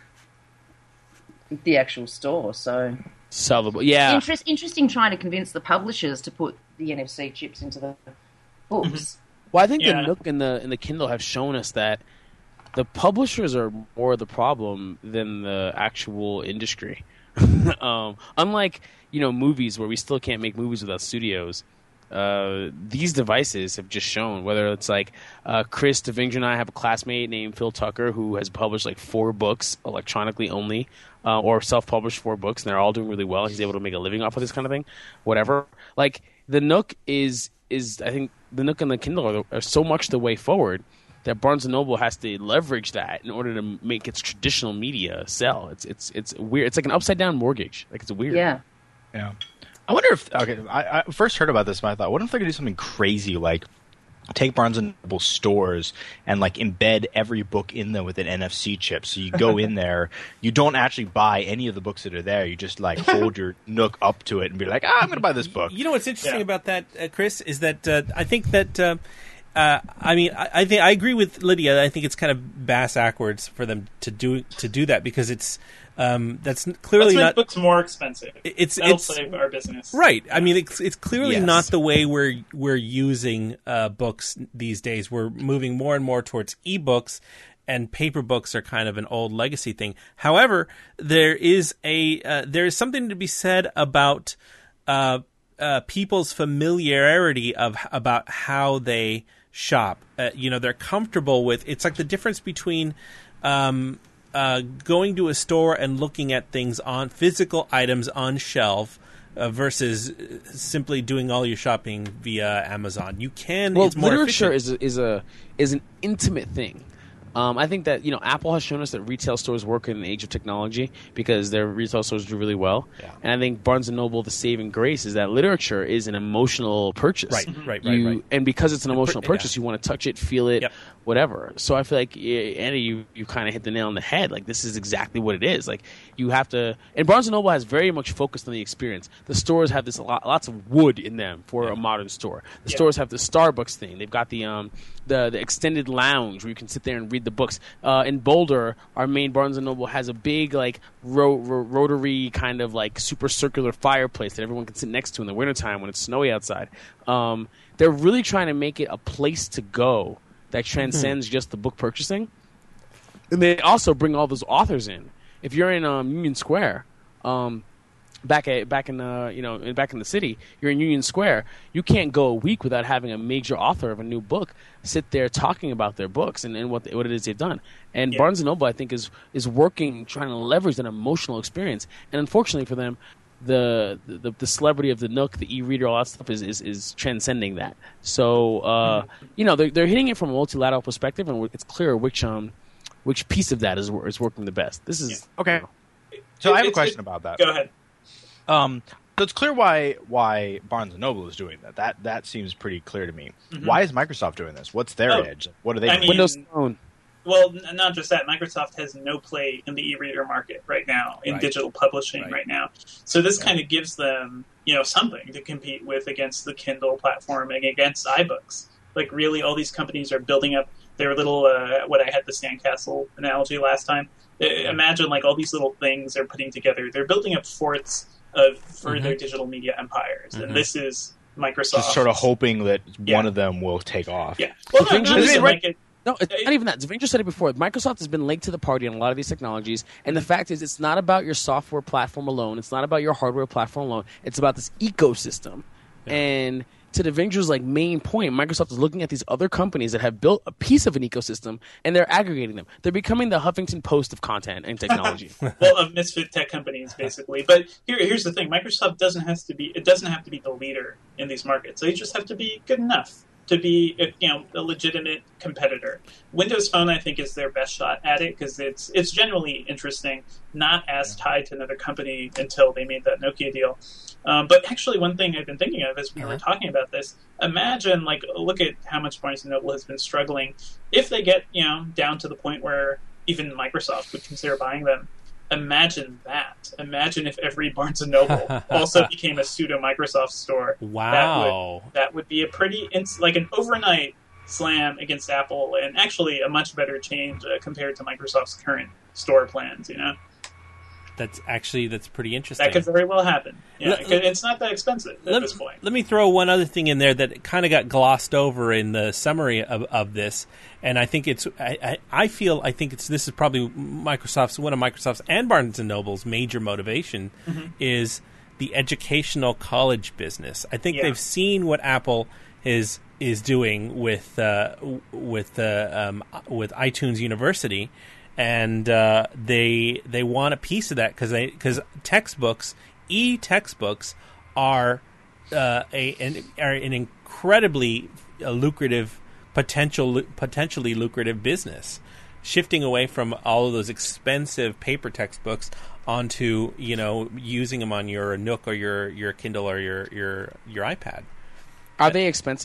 the actual store. So
sellable. Yeah.
Interest, interesting trying to convince the publishers to put the N F C chips into the books.
Well, I think
Yeah.
the Nook and the and the Kindle have shown us that the publishers are more the problem than the actual industry. um, unlike you know movies, where we still can't make movies without studios. Uh, these devices have just shown, whether it's like uh, Chris, Davinja, and I have a classmate named Phil Tucker who has published like four books electronically only, uh, or self-published four books, and they're all doing really well. He's able to make a living off of this kind of thing. Whatever. Like the Nook is is I think the Nook and the Kindle are, are so much the way forward that Barnes and Noble has to leverage that in order to make its traditional media sell. It's it's it's weird. It's like an upside down mortgage. Like it's weird.
Yeah.
Yeah. I wonder if okay. I, I first heard about this, and I thought, what if they could do something crazy like take Barnes and Noble stores and like embed every book in them with an N F C chip. So you go in there, you don't actually buy any of the books that are there. You just like hold your Nook up to it and be like, ah, I'm going to buy this book.
You know what's interesting
Yeah.
about that, uh, Chris, is that uh, I think that uh, Uh, I mean, I, I think I agree with Lydia. I think it's kind of bass backwards for them to do to do that because it's um, that's clearly
Let's make
not
books more expensive.
It's
That'll
it's
save our business,
right? I mean, it's it's clearly
Yes.
not the way we're we're using uh, books these days. We're moving more and more towards ebooks, and paper books are kind of an old legacy thing. However, there is a uh, there is something to be said about uh, uh, people's familiarity of about how they shop. Uh, you know, they're comfortable with. It's like the difference between um, uh, going to a store and looking at things on physical items on shelf uh, versus simply doing all your shopping via Amazon. You can.
Well,
it's more
literature
efficient.
is a, is a is an intimate thing. Um, I think that you know Apple has shown us that retail stores work in the age of technology because their retail stores do really well.
Yeah.
And I think Barnes and Noble, the saving grace is that literature is an emotional purchase.
Right, right, right,
You-
right.
And because it's an emotional
yeah.
purchase, you want to touch it, feel it,
Yep.
whatever. So I feel like yeah, Andy, you you kind of hit the nail on the head. Like this is exactly what it is. Like you have to. And Barnes and Noble has very much focused on the experience. The stores have this a lot, lots of wood in them for a modern store. The
Yeah.
stores have the Starbucks thing. They've got the um the the extended lounge where you can sit there and read the books. Uh, in Boulder, our main Barnes and Noble has a big like ro- ro- rotary kind of like super circular fireplace that everyone can sit next to in the wintertime when it's snowy outside. Um, they're really trying to make it a place to go that transcends just the book purchasing. And they also bring all those authors in. If you're in um, Union Square, um, back at back in uh, you know in- back in the city, you're in Union Square. You can't go a week without having a major author of a new book sit there talking about their books and, and what what it is they've done. And
Yeah.
Barnes and Noble, I think, is is working trying to leverage that emotional experience. And unfortunately for them, the the, the celebrity of the Nook, the e-reader, all that stuff is is, is transcending that. So uh, you know they're they're hitting it from a multilateral perspective, and it's clear which um which piece of that is wor- is working the best. This is
Okay. So I have a
It's-
question
it-
about that.
Go ahead.
Um, so it's clear why why Barnes and Noble is doing that. That that seems pretty clear to me. Why is Microsoft doing this? What's their
Oh,
edge? What are they
I
doing?
mean-
Windows Phone.
Well, n- not just that. Microsoft has no play in the e-reader market right now, in
Right.
digital publishing
Right.
right. now. So this kind of gives them, you know, something to compete with against the Kindle platform and against iBooks. Like, really, all these companies are building up their little, uh, what I had the sandcastle analogy last time. Uh, Imagine, like, all these little things they're putting together. They're building up forts of for
Mm-hmm.
their digital media empires. And this is Microsoft.
Just sort of hoping that
Yeah.
one of them will take off.
Yeah. Well, no,
thing
not
is-
even
right-
like it.
No, it's not even that. Zavindra said it before. Microsoft has been late to the party on a lot of these technologies, and the fact is, it's not about your software platform alone. It's not about your hardware platform alone. It's about this ecosystem. And to Devindra's like main point, Microsoft is looking at these other companies that have built a piece of an ecosystem, and they're aggregating them. They're becoming the Huffington Post of content and technology.
Well, of misfit tech companies, basically. But here, here's the thing: Microsoft doesn't have to be. It doesn't have to be the leader in these markets. They just have to be good enough to be, you know, a legitimate competitor. Windows Phone, I think, is their best shot at it because it's it's genuinely interesting. Not as tied to another company until they made that Nokia deal. Um, but actually, one thing I've been thinking of as we were talking about this, imagine, like, look at how much Barnes and Noble has been struggling. If they get, you know, down to the point where even Microsoft would consider buying them, imagine that. Imagine if every Barnes and Noble also became a pseudo Microsoft store.
Wow.
That would, that would be a pretty, ins- like an overnight slam against Apple, and actually a much better change uh, compared to Microsoft's current store plans, you know?
That's actually that's pretty interesting.
That could very well happen. Yeah,
Let-
'cause it's not that expensive at
let,
this point.
let me throw one other thing in there that kind of got glossed over in the summary of, of this, and I think it's I, I, I feel I think it's this is probably Microsoft's one of Microsoft's and Barnes and Noble's major motivation is the educational college business. I think
Yeah.
they've seen what Apple is is doing with uh, with uh, um, with iTunes University. And uh, they they want a piece of that because they because textbooks, e-textbooks, are uh, a an, are an incredibly uh, lucrative potential potentially lucrative business. Shifting away from all of those expensive paper textbooks onto you know using them on your Nook or your, your Kindle or your your your iPad.
Are they expensive?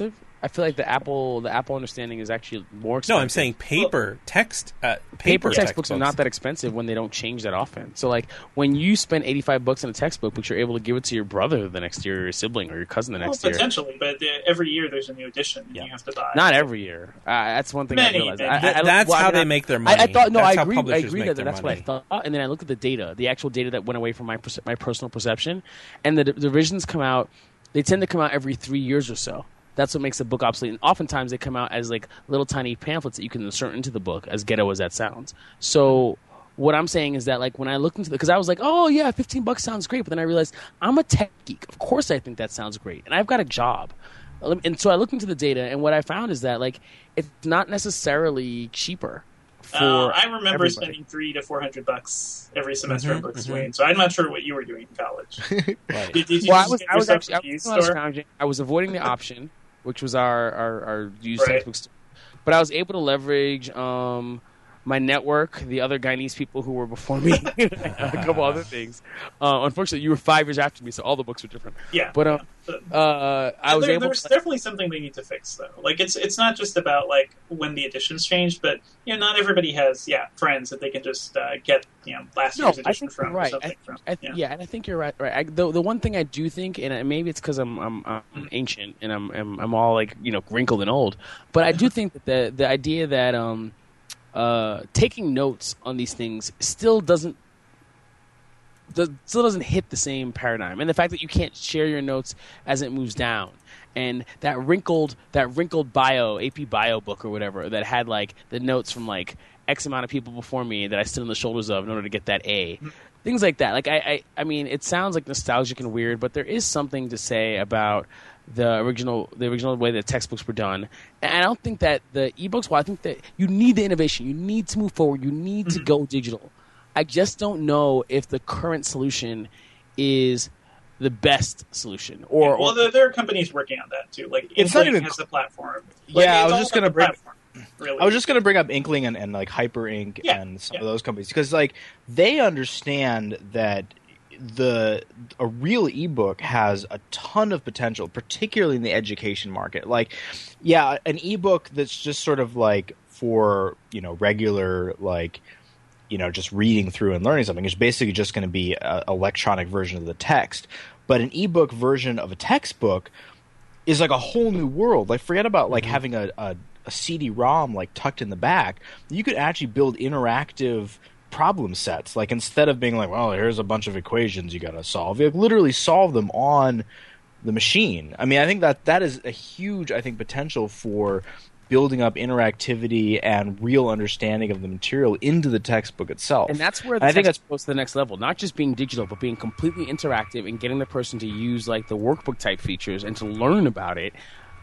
I feel like the Apple the Apple understanding is actually more expensive.
No, I'm saying paper text. Uh, paper,
paper textbooks,
textbooks
are not that expensive when they don't change that often. So like when you spend eighty-five bucks on a textbook, but you're able to give it to your brother the next year, or your sibling, or your cousin the next
well,
year.
Potentially, but uh, every year there's a new edition and
Yeah.
you have to buy.
Not every year. Uh, that's one thing
Many,
I realized.
many.
I, I,
Th-
I,
that's
well, I
how
mean,
they
I-
make their
I,
money.
I thought no,
That's
I
how
agree. I
publishers
agree
make
that
their
that's
money.
what I thought. And then I looked at the data, the actual data that went away from my perce- my personal perception, and the, the revisions come out. They tend to come out every three years or so. That's what makes the book obsolete. And oftentimes they come out as like little tiny pamphlets that you can insert into the book, as ghetto as that sounds. So what I'm saying is that like when I looked into the, because I was like, oh yeah, fifteen bucks sounds great, but then I realized I'm a tech geek. Of course I think that sounds great, and I've got a job. And so I looked into the data, and what I found is that like it's not necessarily cheaper. For
uh, I remember
everybody.
spending three to four hundred bucks every semester
Mhm,
on books,
mhm.
Wayne. So I'm not sure what you were doing in college.
Right.
Did, did you
Well, I
just
was,
get
I was
yourself
actually
a
I was,
used
I was
store?
scrounging. I was avoiding the option, which was our our, our used
Right.
textbook store. But I was able to leverage um, my network, the other Guyanese people who were before me, a couple other things. Uh, unfortunately, you were five years after me, so all the books were different.
Yeah.
But um, uh, I was
there,
able
there's
to.
definitely something they need to fix, though. Like it's it's not just about like when the editions change, but you know, not everybody has yeah friends that they can just uh, get you know last
No,
year's
I
edition
think
from
you're
or
right.
something
I,
from.
I,
yeah.
yeah, and I think you're right. Right. I, the the one thing I do think, and maybe it's because I'm I'm, I'm
Mm.
ancient and I'm, I'm I'm all like you know wrinkled and old, but I do think that the the idea that um uh taking notes on these things still doesn't does, still doesn't hit the same paradigm, and the fact that you can't share your notes as it moves down. And that wrinkled, that wrinkled bio, A P bio book or whatever that had like the notes from like X amount of people before me that I stood on the shoulders of in order to get that A. Things like that. Like I, I, I mean, it sounds like nostalgic and weird, but there is something to say about the original, the original way that textbooks were done. And I don't think that the ebooks. Well, I think that you need the innovation. You need to move forward. You need to go digital. I just don't know if the current solution is the best solution. Or,
well,
or
there, there are companies working on that too. Like
It's not
Inkling
even
has
cl-
the platform. Like,
Yeah, I
it's
was
all
just
about
gonna
the
bring-
platform, really.
I was just going to bring up Inkling and, and like Hyperink
Yeah,
and some
yeah.
of those companies because like they understand that the a real ebook has a ton of potential, particularly in the education market. Like, yeah, an ebook that's just sort of like for you know regular like you know just reading through and learning something is basically just going to be an electronic version of the text. But an ebook version of a textbook is like a whole new world. Like, forget about like having a, a, a C D ROM like tucked in the back. You could actually build interactive problem sets. Like, instead of being like, well, here's a bunch of equations you got to solve, you like, literally solve them on the machine. I mean, I think that that is a huge, I think, potential for building up interactivity and real understanding of the material into the textbook itself.
And that's where the
I think
text goes to the next level. Not just being digital, but being completely interactive and getting the person to use like the workbook type features and to learn about it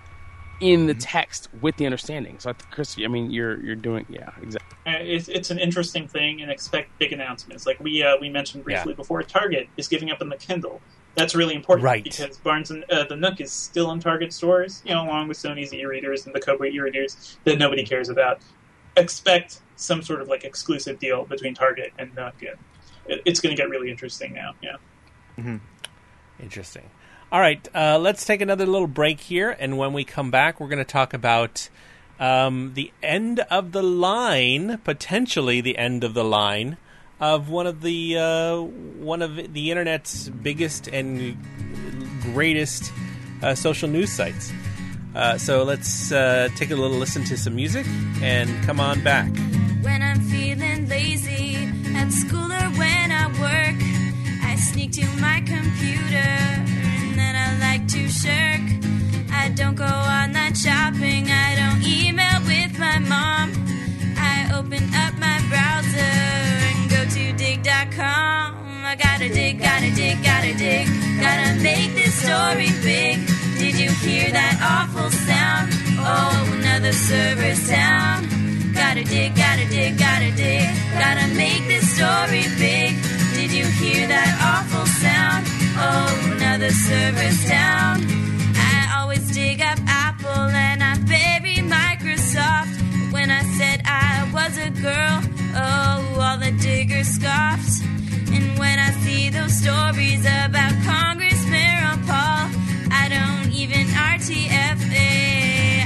in the text with the understanding. So, I think, Chris, I mean, you're you're doing, yeah, exactly.
Uh, It's, it's an interesting thing, and expect big announcements. Like we uh, we mentioned briefly
Yeah.
before, Target is giving up on the Kindle. That's really important,
Right.
because Barnes and uh, the Nook is still in Target stores, you know, along with Sony's e-readers and the Kobo e-readers that nobody cares about. Expect some sort of like exclusive deal between Target and Nook. And it, it's going to get really interesting now. Yeah.
Interesting. All right, uh, let's take another little break here, and when we come back, we're going to talk about um, the end of the line, potentially the end of the line, of one of the uh, one of the internet's biggest and greatest uh, social news sites. Uh, so let's uh, take a little listen to some music and come on back.
When I'm feeling lazy at school or when I work, I sneak to my computer and then I like to shirk. I don't go online shopping, I don't email with my mom. I open up my browser and go to dig dot com. I gotta dig, gotta dig, gotta dig, gotta make this story big. Did you hear that awful sound? Oh, another server's down. Gotta dig, gotta dig, gotta dig, gotta make this story big. Did you hear that awful sound? Oh, another server's down. I always dig up Apple and I bury Microsoft. When I said I was a girl, oh, all the diggers scoffed. And when I see those stories about Congressman Ron Paul, I don't even R T F A.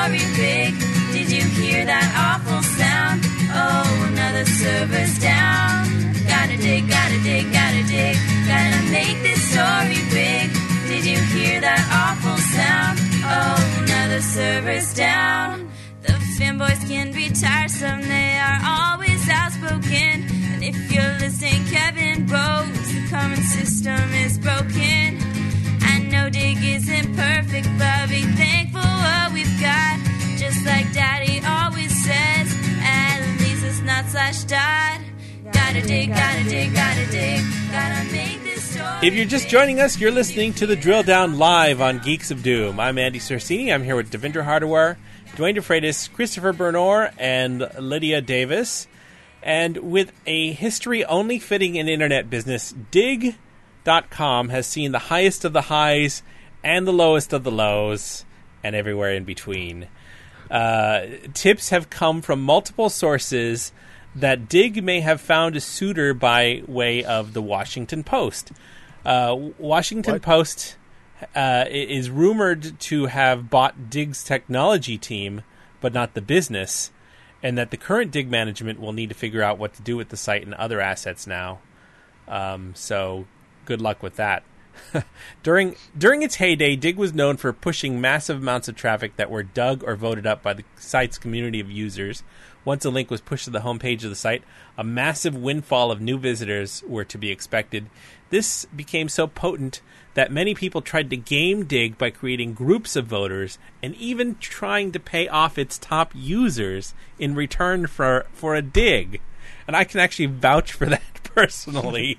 story big. Did you hear that awful sound? Oh, another server's down. Gotta dig, gotta dig, gotta dig. Gotta make this story big. Did you hear that awful sound? Oh, another server's down. The fanboys can be tiresome, they are always outspoken. And if you're listening, Kevin Bowes, the common system is broken. I know Dig isn't perfect, but be thankful what we've got. Just like Daddy always says, at least it's not slash dot. Gotta dig, gotta dig, gotta dig, gotta make this story.
If you're just joining us, you're listening to the Drill Down live on Geeks of Doom. I'm Andy Sorsini. I'm here with Devindra Hardawar, Dwayne DeFreitas, Christopher Bernor, and Lydia Davis. And with a history only fitting in internet business, dig dot com has seen the highest of the highs and the lowest of the lows, and everywhere in between. Uh, tips have come from multiple sources that Dig may have found a suitor by way of the Washington Post. Uh, Washington what? Post uh, is rumored to have bought Dig's technology team, but not the business, and that the current Dig management will need to figure out what to do with the site and other assets now. Um, so good luck with that. during during its heyday, Dig was known for pushing massive amounts of traffic that were dug or voted up by the site's community of users. Once a link was pushed to the homepage of the site, a massive windfall of new visitors were to be expected. This became so potent that many people tried to game Dig by creating groups of voters and even trying to pay off its top users in return for, for a dig. And I can actually vouch for that personally.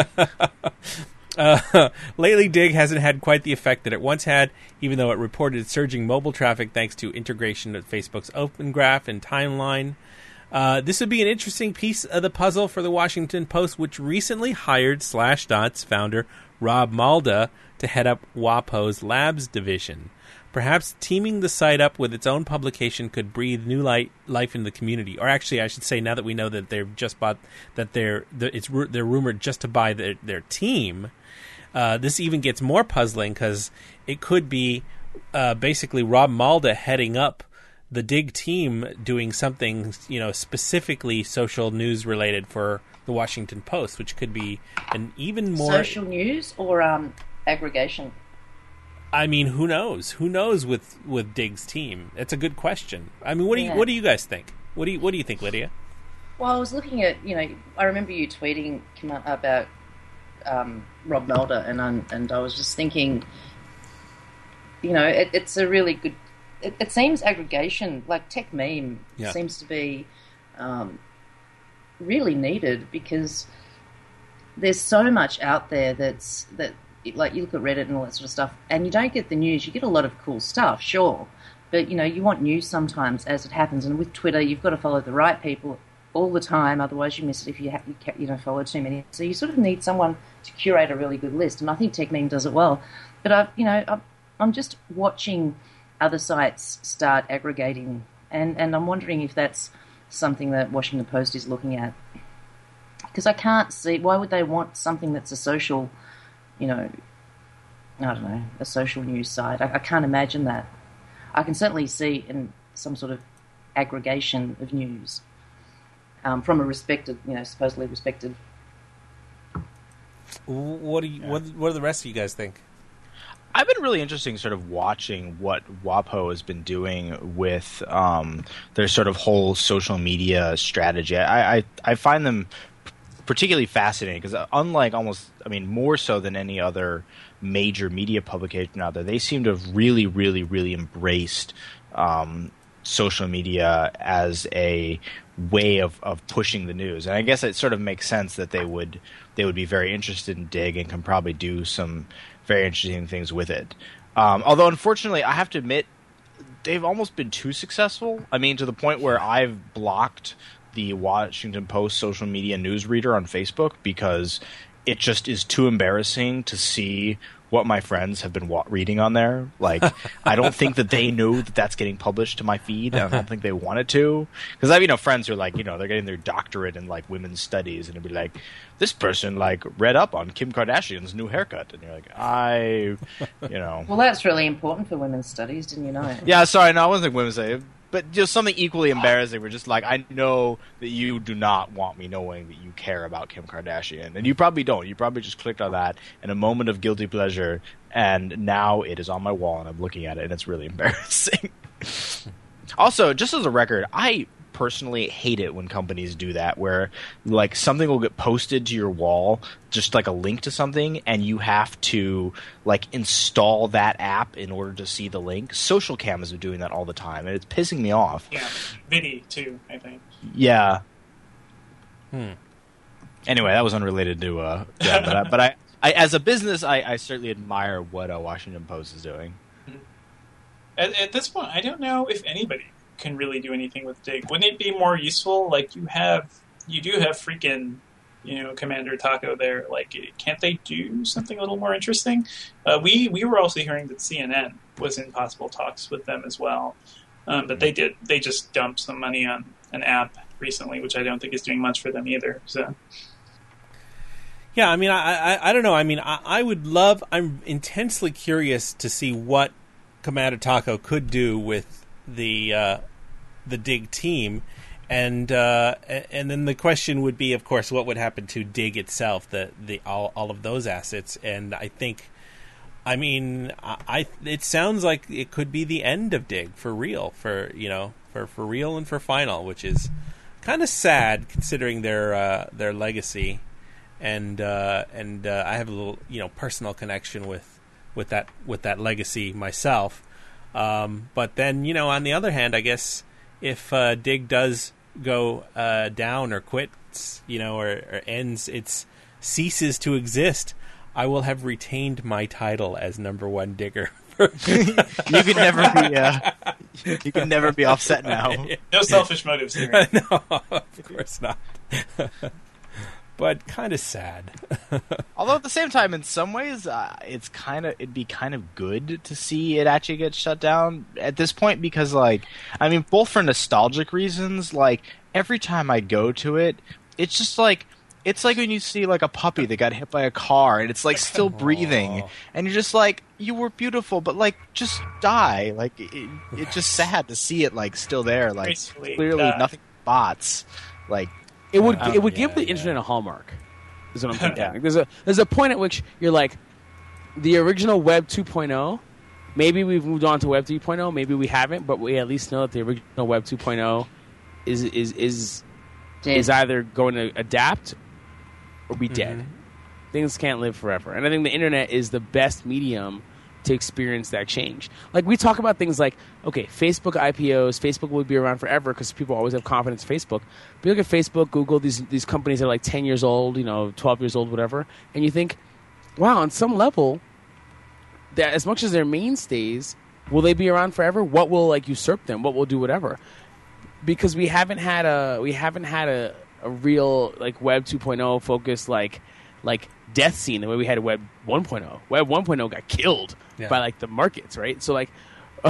Uh, lately, Dig hasn't had quite the effect that it once had, even though it reported surging mobile traffic thanks to integration of Facebook's Open Graph and Timeline. Uh, this would be an interesting piece of the puzzle for the Washington Post, which recently hired Slashdot's founder Rob Malda to head up WAPO's Labs division. Perhaps teaming the site up with its own publication could breathe new light, life into the community. Or actually, I should say, now that we know that they've just bought, that they're it's they're rumored just to buy their their team. Uh, this even gets more puzzling because it could be uh, basically Rob Malda heading up the Dig team doing something, you know, specifically social news related for the Washington Post, which could be an even more
social news or um, aggregation.
I mean, who knows? Who knows with, with Dig's team? It's a good question. I mean, what do you
yeah.
what do you guys think? What do you what do you think, Lydia?
Well, I was looking at, you know, I remember you tweeting about um, Rob Malda, and I'm, and I was just thinking, you know, it, it's a really good. It, it seems aggregation, like Tech Meme, yeah. seems to be um, really needed because there's so much out there that's that. Like, you look at Reddit and all that sort of stuff, and you don't get the news. You get a lot of cool stuff, sure, but, you know, you want news sometimes as it happens, and with Twitter, you've got to follow the right people all the time, otherwise you miss it if you, ha- you, ca- you don't follow too many. So you sort of need someone to curate a really good list, and I think TechMeme does it well. But, I've, you know, I've, I'm just watching other sites start aggregating, and, and I'm wondering if that's something that Washington Post is looking at. Because I can't see, why would they want something that's a social... you know, I don't know, a social news site. I, I can't imagine that. I can certainly see in some sort of aggregation of news um, from a respected, you know, supposedly respected.
What do you? What, what do the rest of you guys think?
I've been really interested in sort of watching what WAPO has been doing with um, their sort of whole social media strategy. I, I, I find them particularly fascinating because unlike almost, I mean, more so than any other major media publication out there, they seem to have really, really, really embraced um, social media as a way of, of pushing the news. And I guess it sort of makes sense that they would they would be very interested in Dig and can probably do some very interesting things with it. Um, although, unfortunately, I have to admit, they've almost been too successful. I mean, to the point where I've blocked the Washington Post social media newsreader on Facebook because it just is too embarrassing to see what my friends have been wa- reading on there. Like, I don't think that they know that that's getting published to my feed. I don't think they want it to. Because I have, you know, friends who are like, you know, they're getting their doctorate in, like, women's studies, and it'd be like, this person, like, read up on Kim Kardashian's new haircut. And you're like, I, you know.
Well, that's really important for women's studies, didn't you know?
Yeah, sorry, no, I wasn't women's studies. But just something equally embarrassing. We're just like, I know that you do not want me knowing that you care about Kim Kardashian. And you probably don't. You probably just clicked on that in a moment of guilty pleasure, and now it is on my wall, and I'm looking at it, and it's really embarrassing. Also, just as a record, I personally hate it when companies do that, where like something will get posted to your wall, just like a link to something, and you have to like install that app in order to see the link. Social Cam is doing that all the time, and it's pissing me off.
Yeah, Vidi too, I think.
Yeah.
Hmm.
Anyway, that was unrelated to uh, that, but I, but I, I, as a business, I, I certainly admire what uh, Washington Post is doing.
At, at this point, I don't know if anybody can really do anything with Dig. Wouldn't it be more useful? Like you have, you do have freaking, you know, Commander Taco there. Like, can't they do something a little more interesting? Uh, we we were also hearing that C N N was in possible talks with them as well, um, but they did they just dumped some money on an app recently, which I don't think is doing much for them either. So.
Yeah, I mean, I, I, I don't know. I mean, I, I would love. I'm intensely curious to see what Commander Taco could do with the uh, the Dig team, and uh, and then the question would be, of course, what would happen to Dig itself, the the all all of those assets. And I think, I mean, I it sounds like it could be the end of Dig for real, for you know, for, for real and for final, which is kind of sad considering their uh, their legacy. And uh, and uh, I have a little, you know, personal connection with, with that with that legacy myself. Um, but then, you know, on the other hand, I guess if uh, Dig does go uh, down or quits, you know, or, or ends, its ceases to exist, I will have retained my title as number one digger.
You can never be uh, you can never be offset now.
No selfish motives here.
No, of course not. But kind of sad.
Although at the same time, in some ways, uh, it's kind of it'd be kind of good to see it actually get shut down at this point, because, like, I mean, both for nostalgic reasons. Like, every time I go to it, it's just like it's like when you see like a puppy that got hit by a car and it's like still breathing, and you're just like, you were beautiful, but like just die. Like it, it's just sad to see it like still there. Like
Basically,
clearly
uh,
nothing bots. Like.
It would
Um,
it would
yeah,
give the
yeah.
internet a hallmark. Is what I'm thinking.
Yeah.
Like, there's a there's a point at which you're like, the original Web two point oh. Maybe we've moved on to Web three point oh. Maybe we haven't, but we at least know that the original Web two point oh is is is
Dead.
is either going to adapt or be dead.
Mhm.
Things can't live forever, and I think the internet is the best medium to experience that change. Like, we talk about things like, okay, Facebook I P Os, Facebook will be around forever because people always have confidence in Facebook. But you look at Facebook, Google, these these companies that are like ten years old, you know, twelve years old, whatever, and you think, wow, on some level, that as much as they're mainstays, will they be around forever? What will like usurp them? What will do whatever? Because we haven't had a we haven't had a, a real like Web two point oh focused like like death scene the way we had Web one point oh. Web one point oh got killed
Yeah.
by like the markets, right? So like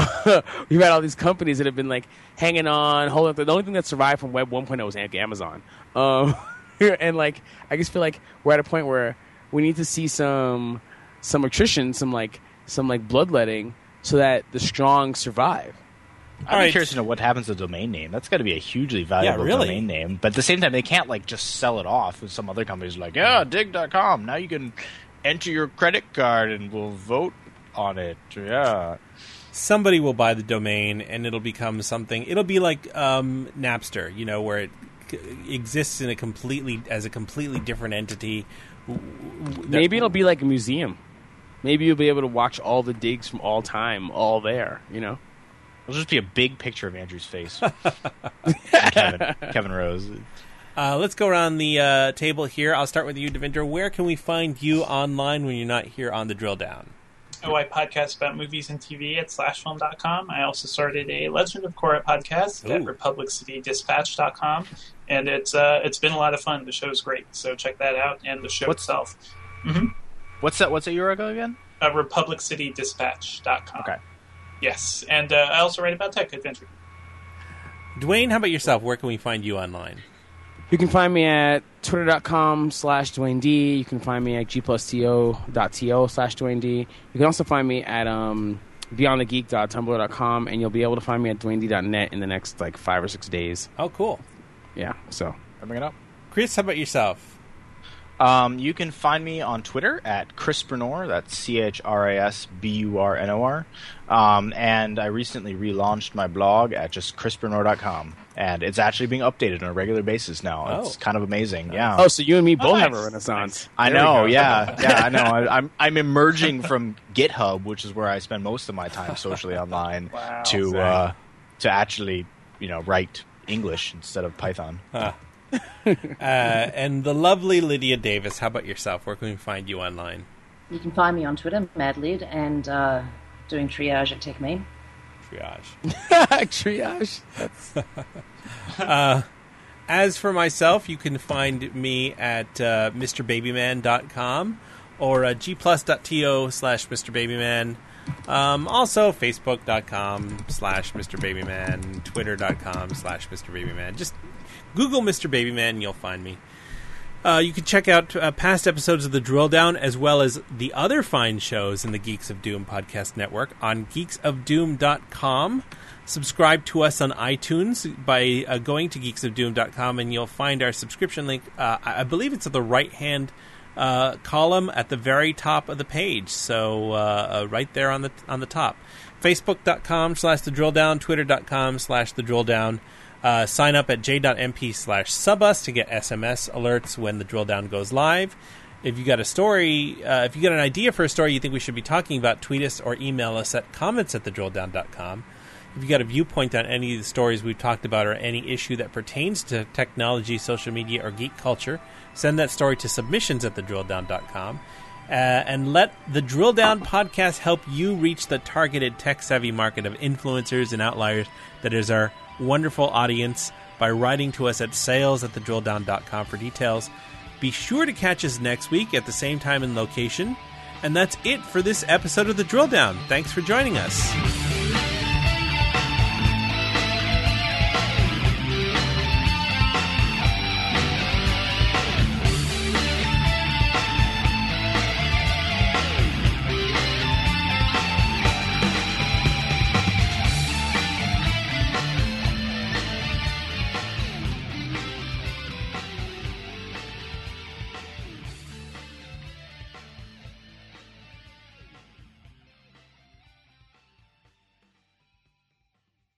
we've had all these companies that have been like hanging on, holding up. The only thing that survived from Web one point oh was Amazon. Um, and like I just feel like we're at a point where we need to see some some attrition, some like some like bloodletting, so that the strong survive.
I'd
All
be
right.
curious to know what happens to the domain name. That's got to be a hugely valuable
really.
domain name. But at the same time, they can't like just sell it off. With some other companies like, yeah, dig dot com. Now you can enter your credit card and we'll vote on it. Yeah.
Somebody will buy the domain, and it'll become something. It'll be like um, Napster, you know, where it c- exists in a completely as a completely different entity. W- w- that-
Maybe it'll be like a museum. Maybe you'll be able to watch all the digs from all time, all there. You know.
It'll just be a big picture of Andrew's face. And Kevin, Kevin Rose.
Uh, let's go around the uh, table here. I'll start with you, Devendra. Where can we find you online when you're not here on the Drill Down?
Oh, I podcast about movies and T V at slash film dot com. I also started a Legend of Korra podcast at
Ooh.
republic city dispatch dot com, and it's uh, it's been a lot of fun. The show's great, so check that out, and the show
What's-
itself. hmm
What's that? What's that U R L again?
Uh, republic city dispatch dot com.
Okay.
Yes, and uh, I also write about tech adventure.
Dwayne, how about yourself? Where can we find you online?
You can find me at twitter.com slash Dwayne D. You can find me at gplusto.to slash Dwayne D. You can also find me at um, beyond the geek dot tumblr dot com, and you'll be able to find me at dwayne d dot net in the next like five or six days.
Oh, cool.
Yeah, so.
I bring it up.
Chris, how about yourself?
Um, you can find me on Twitter at Chris Bernor. That's C H R A S B U R N O R. Um, and I recently relaunched my blog at just chris bernor dot com. And it's actually being updated on a regular basis now.
Oh.
It's kind of amazing. Yeah.
Oh, so you and me both
Oh, nice.
have a renaissance.
I
There we
know,
go.
yeah, yeah, I know. I, I'm I'm emerging from GitHub, which is where I spend most of my time socially online,
Wow.
to uh, to actually, you know, write English instead of Python.
Uh, and the lovely Lydia Davis, how about yourself? Where can we find you online?
You can find me on Twitter, madlid, and uh, doing triage at TechMeme.
Triage.
Triage.
uh, as for myself, you can find me at uh, mr babyman dot com or uh, gplus.to slash mrbabyman. Um, also, facebook.com slash mrbabyman, twitter.com slash mrbabyman. Just Google Mister Babyman and you'll find me. Uh, you can check out uh, past episodes of The Drill Down as well as the other fine shows in the Geeks of Doom podcast network on geeks of doom dot com. Subscribe to us on iTunes by uh, going to geeks of doom dot com, and you'll find our subscription link. Uh, I believe it's at the right-hand uh, column at the very top of the page, so uh, uh, right there on the on the top. Facebook.com slash The Drill Down, Twitter.com slash The Drill Down. Uh, sign up at j.mp slash subus to get S M S alerts when the drill down goes live. If you got a story, uh, if you got an idea for a story you think we should be talking about, tweet us or email us at comments at the drill down dot com. If you got a viewpoint on any of the stories we've talked about or any issue that pertains to technology, social media, or geek culture, send that story to submissions at the drill down dot com. Uh, and let the Drill Down podcast help you reach the targeted tech-savvy market of influencers and outliers that is our wonderful audience by writing to us at sales at the drill down dot com for details. Be sure to catch us next week at the same time and location. And that's it for this episode of The Drill Down. Thanks for joining us.